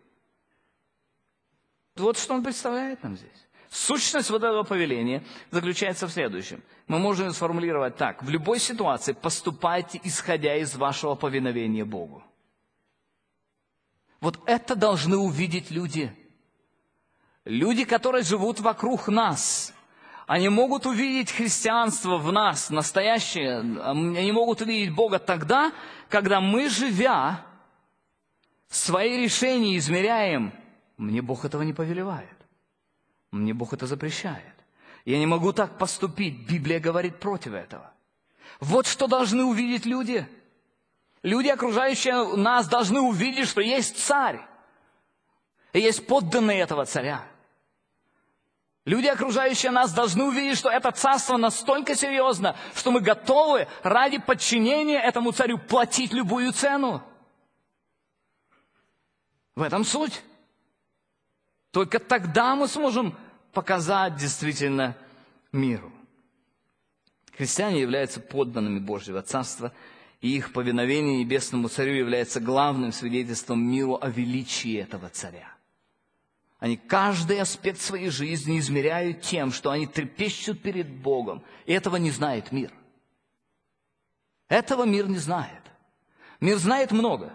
Вот что он представляет нам здесь. Сущность вот этого повеления заключается в следующем. Мы можем сформулировать так. В любой ситуации поступайте, исходя из вашего повиновения Богу. Вот это должны увидеть люди. Люди, которые живут вокруг нас. Они могут увидеть христианство в нас, настоящее. Они могут увидеть Бога тогда, когда мы, живя, свои решения измеряем. Мне Бог этого не повелевает. Мне Бог это запрещает. Я не могу так поступить. Библия говорит против этого. Вот что должны увидеть люди. Люди, окружающие нас, должны увидеть, что есть царь. И есть подданные этого царя. Люди, окружающие нас, должны увидеть, что это царство настолько серьезно, что мы готовы ради подчинения этому царю платить любую цену. В этом суть. Только тогда мы сможем показать действительно миру. Христиане являются подданными Божьего Царства, и их повиновение Небесному Царю является главным свидетельством миру о величии этого Царя. Они каждый аспект своей жизни измеряют тем, что они трепещут перед Богом, и этого не знает мир. Этого мир не знает. Мир знает много.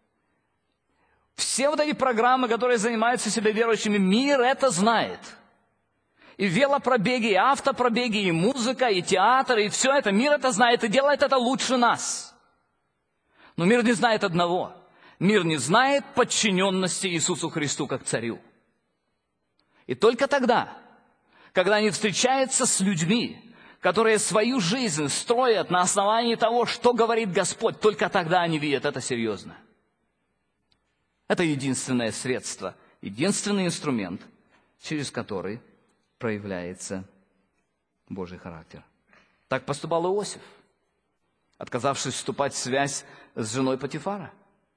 Все вот эти программы, которые занимаются себя верующими, мир это знает. И велопробеги, и автопробеги, и музыка, и театр, и все это, мир это знает и делает это лучше нас. Но мир не знает одного. Мир не знает подчиненности Иисусу Христу как царю. И только тогда, когда они встречаются с людьми, которые свою жизнь строят на основании того, что говорит Господь, только тогда они видят это серьезно. Это единственное средство, единственный инструмент, через который проявляется Божий характер. Так поступал Иосиф, отказавшись вступать в связь с женой Потифара.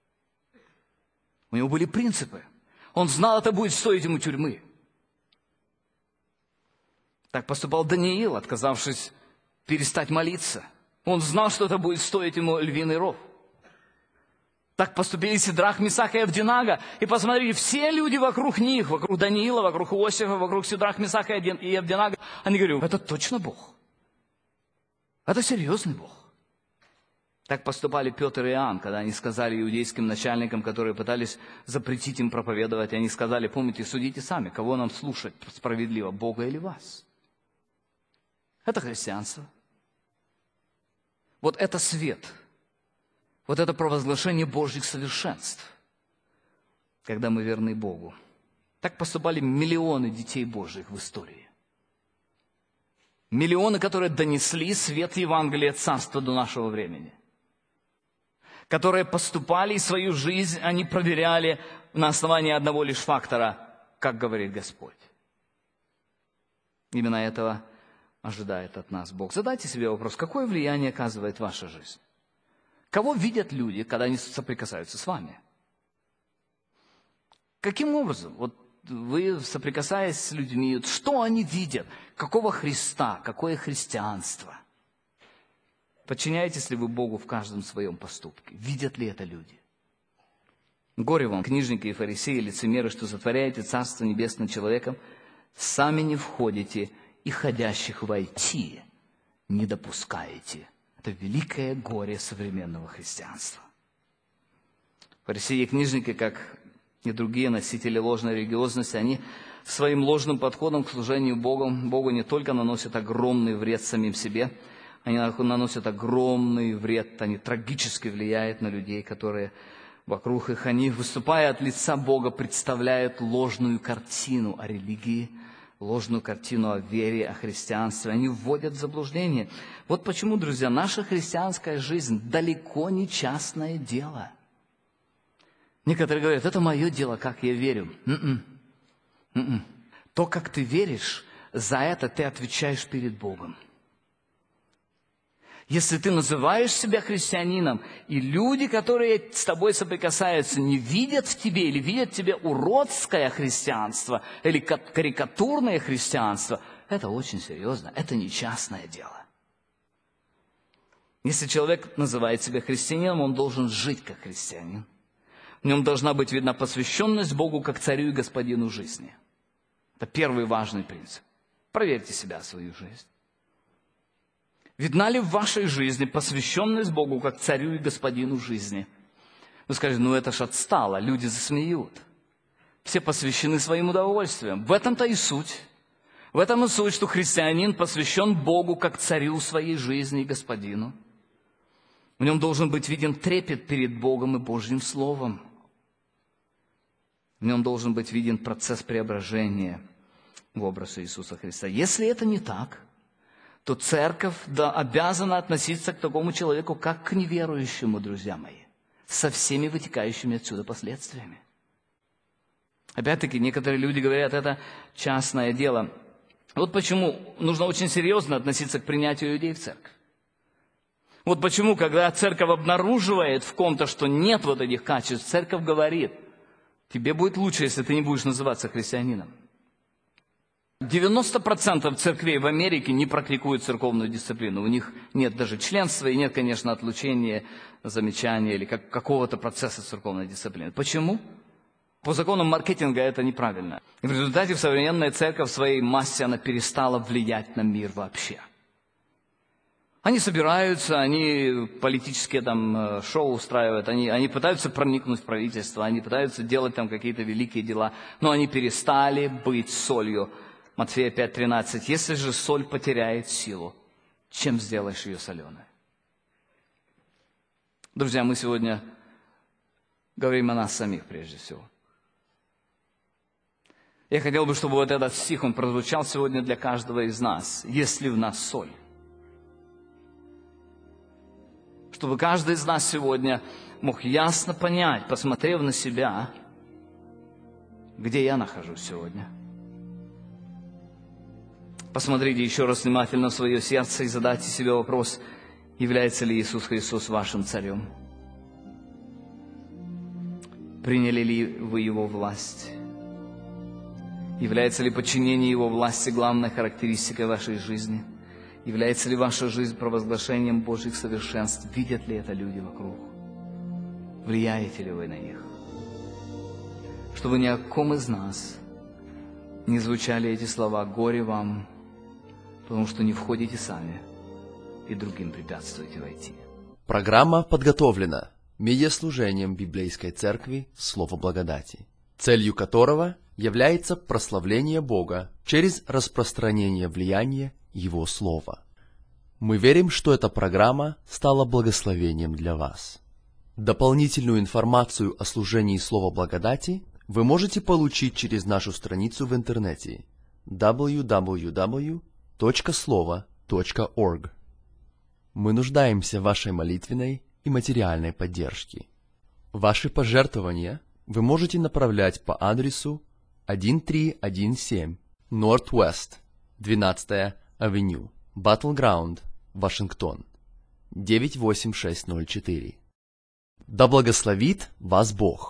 У него были принципы. Он знал, это будет стоить ему тюрьмы. Так поступал Даниил, отказавшись перестать молиться. Он знал, что это будет стоить ему львиный ров. Так поступили Сидрах, Месах и Авдинага. И посмотрите, все люди вокруг них, вокруг Даниила, вокруг Иосифа, вокруг Сидрах, Месаха и Авдинага, они говорят, это точно Бог. Это серьезный Бог. Так поступали Петр и Иоанн, когда они сказали иудейским начальникам, которые пытались запретить им проповедовать, они сказали, помните, судите сами, кого нам слушать справедливо, Бога или вас. Это христианство. Вот это свет. Вот это провозглашение Божьих совершенств, когда мы верны Богу. Так поступали миллионы детей Божьих в истории. Миллионы, которые донесли свет Евангелия Царства до нашего времени. Которые поступали и свою жизнь, они проверяли на основании одного лишь фактора, как говорит Господь. Именно этого ожидает от нас Бог. Задайте себе вопрос, какое влияние оказывает ваша жизнь? Кого видят люди, когда они соприкасаются с вами? Каким образом? Вот вы, соприкасаясь с людьми, что они видят? Какого Христа? Какое христианство? Подчиняетесь ли вы Богу в каждом своем поступке? Видят ли это люди? Горе вам, книжники и фарисеи, лицемеры, что затворяете Царство Небесное человеком, сами не входите и ходящих войти не допускаете. Это великое горе современного христианства. Фарисеи и книжники, как и другие носители ложной религиозности, они своим ложным подходом к служению Богу, Богу не только наносят огромный вред самим себе, они наносят огромный вред, они трагически влияют на людей, которые вокруг их. Они, выступая от лица Бога, представляют ложную картину о религии, ложную картину о вере, о христианстве. Они вводят в заблуждение. Вот почему, друзья, наша христианская жизнь далеко не частное дело. Некоторые говорят, это мое дело, как я верю. М-м. М-м. То, как ты веришь, за это ты отвечаешь перед Богом. Если ты называешь себя христианином, и люди, которые с тобой соприкасаются, не видят в тебе или видят в тебе уродское христианство или карикатурное христианство, это очень серьезно, это не частное дело. Если человек называет себя христианином, он должен жить как христианин. В нем должна быть видна посвященность Богу как царю и господину жизни. Это первый важный принцип. Проверьте себя, свою жизнь. Видна ли в вашей жизни посвященность Богу как царю и господину жизни? Вы скажете, ну это ж отстало, люди засмеют. Все посвящены своим удовольствиям. В этом-то и суть. В этом и суть, что христианин посвящен Богу как царю своей жизни и господину. В нем должен быть виден трепет перед Богом и Божьим Словом. В нем должен быть виден процесс преображения в образ Иисуса Христа. Если это не так, то церковь да, обязана относиться к такому человеку, как к неверующему, друзья мои, со всеми вытекающими отсюда последствиями. Опять-таки, некоторые люди говорят, это частное дело. Вот почему нужно очень серьезно относиться к принятию людей в церковь. Вот почему, когда церковь обнаруживает в ком-то, что нет вот этих качеств, церковь говорит, тебе будет лучше, если ты не будешь называться христианином. девяносто процентов церквей в Америке не практикуют церковную дисциплину. У них нет даже членства и нет, конечно, отлучения, замечания или как, какого-то процесса церковной дисциплины. Почему? По законам маркетинга это неправильно. И в результате современная церковь в своей массе она перестала влиять на мир вообще. Они собираются, они политические там шоу устраивают, они, они пытаются проникнуть в правительство, они пытаются делать там какие-то великие дела, но они перестали быть солью. Матфея пять тринадцать. Если же соль потеряет силу, чем сделаешь ее соленой? Друзья, мы сегодня говорим о нас самих прежде всего. Я хотел бы, чтобы вот этот стих, он прозвучал сегодня для каждого из нас. Есть ли в нас соль? Чтобы каждый из нас сегодня мог ясно понять, посмотрев на себя, где я нахожусь сегодня. Посмотрите еще раз внимательно в свое сердце и задайте себе вопрос, является ли Иисус Христос вашим царем? Приняли ли вы Его власть? Является ли подчинение Его власти главной характеристикой вашей жизни? Является ли ваша жизнь провозглашением Божьих совершенств? Видят ли это люди вокруг? Влияете ли вы на них? Чтобы ни о ком из нас не звучали эти слова «Горе вам», потому что не входите сами и другим препятствуете войти. Программа подготовлена медиаслужением Библейской Церкви «Слово благодати», целью которого является прославление Бога через распространение влияния Его Слова. Мы верим, что эта программа стала благословением для вас. Дополнительную информацию о служении Слова благодати вы можете получить через нашу страницу в интернете дабл ю дабл ю дабл ю точка слово точка орг. Мы нуждаемся в вашей молитвенной и материальной поддержке. Ваши пожертвования вы можете направлять по адресу тысяча триста семь Northwest двенадцатая авеню, Battleground, Вашингтон, девять восемь шесть ноль четыре. Да благословит вас Бог!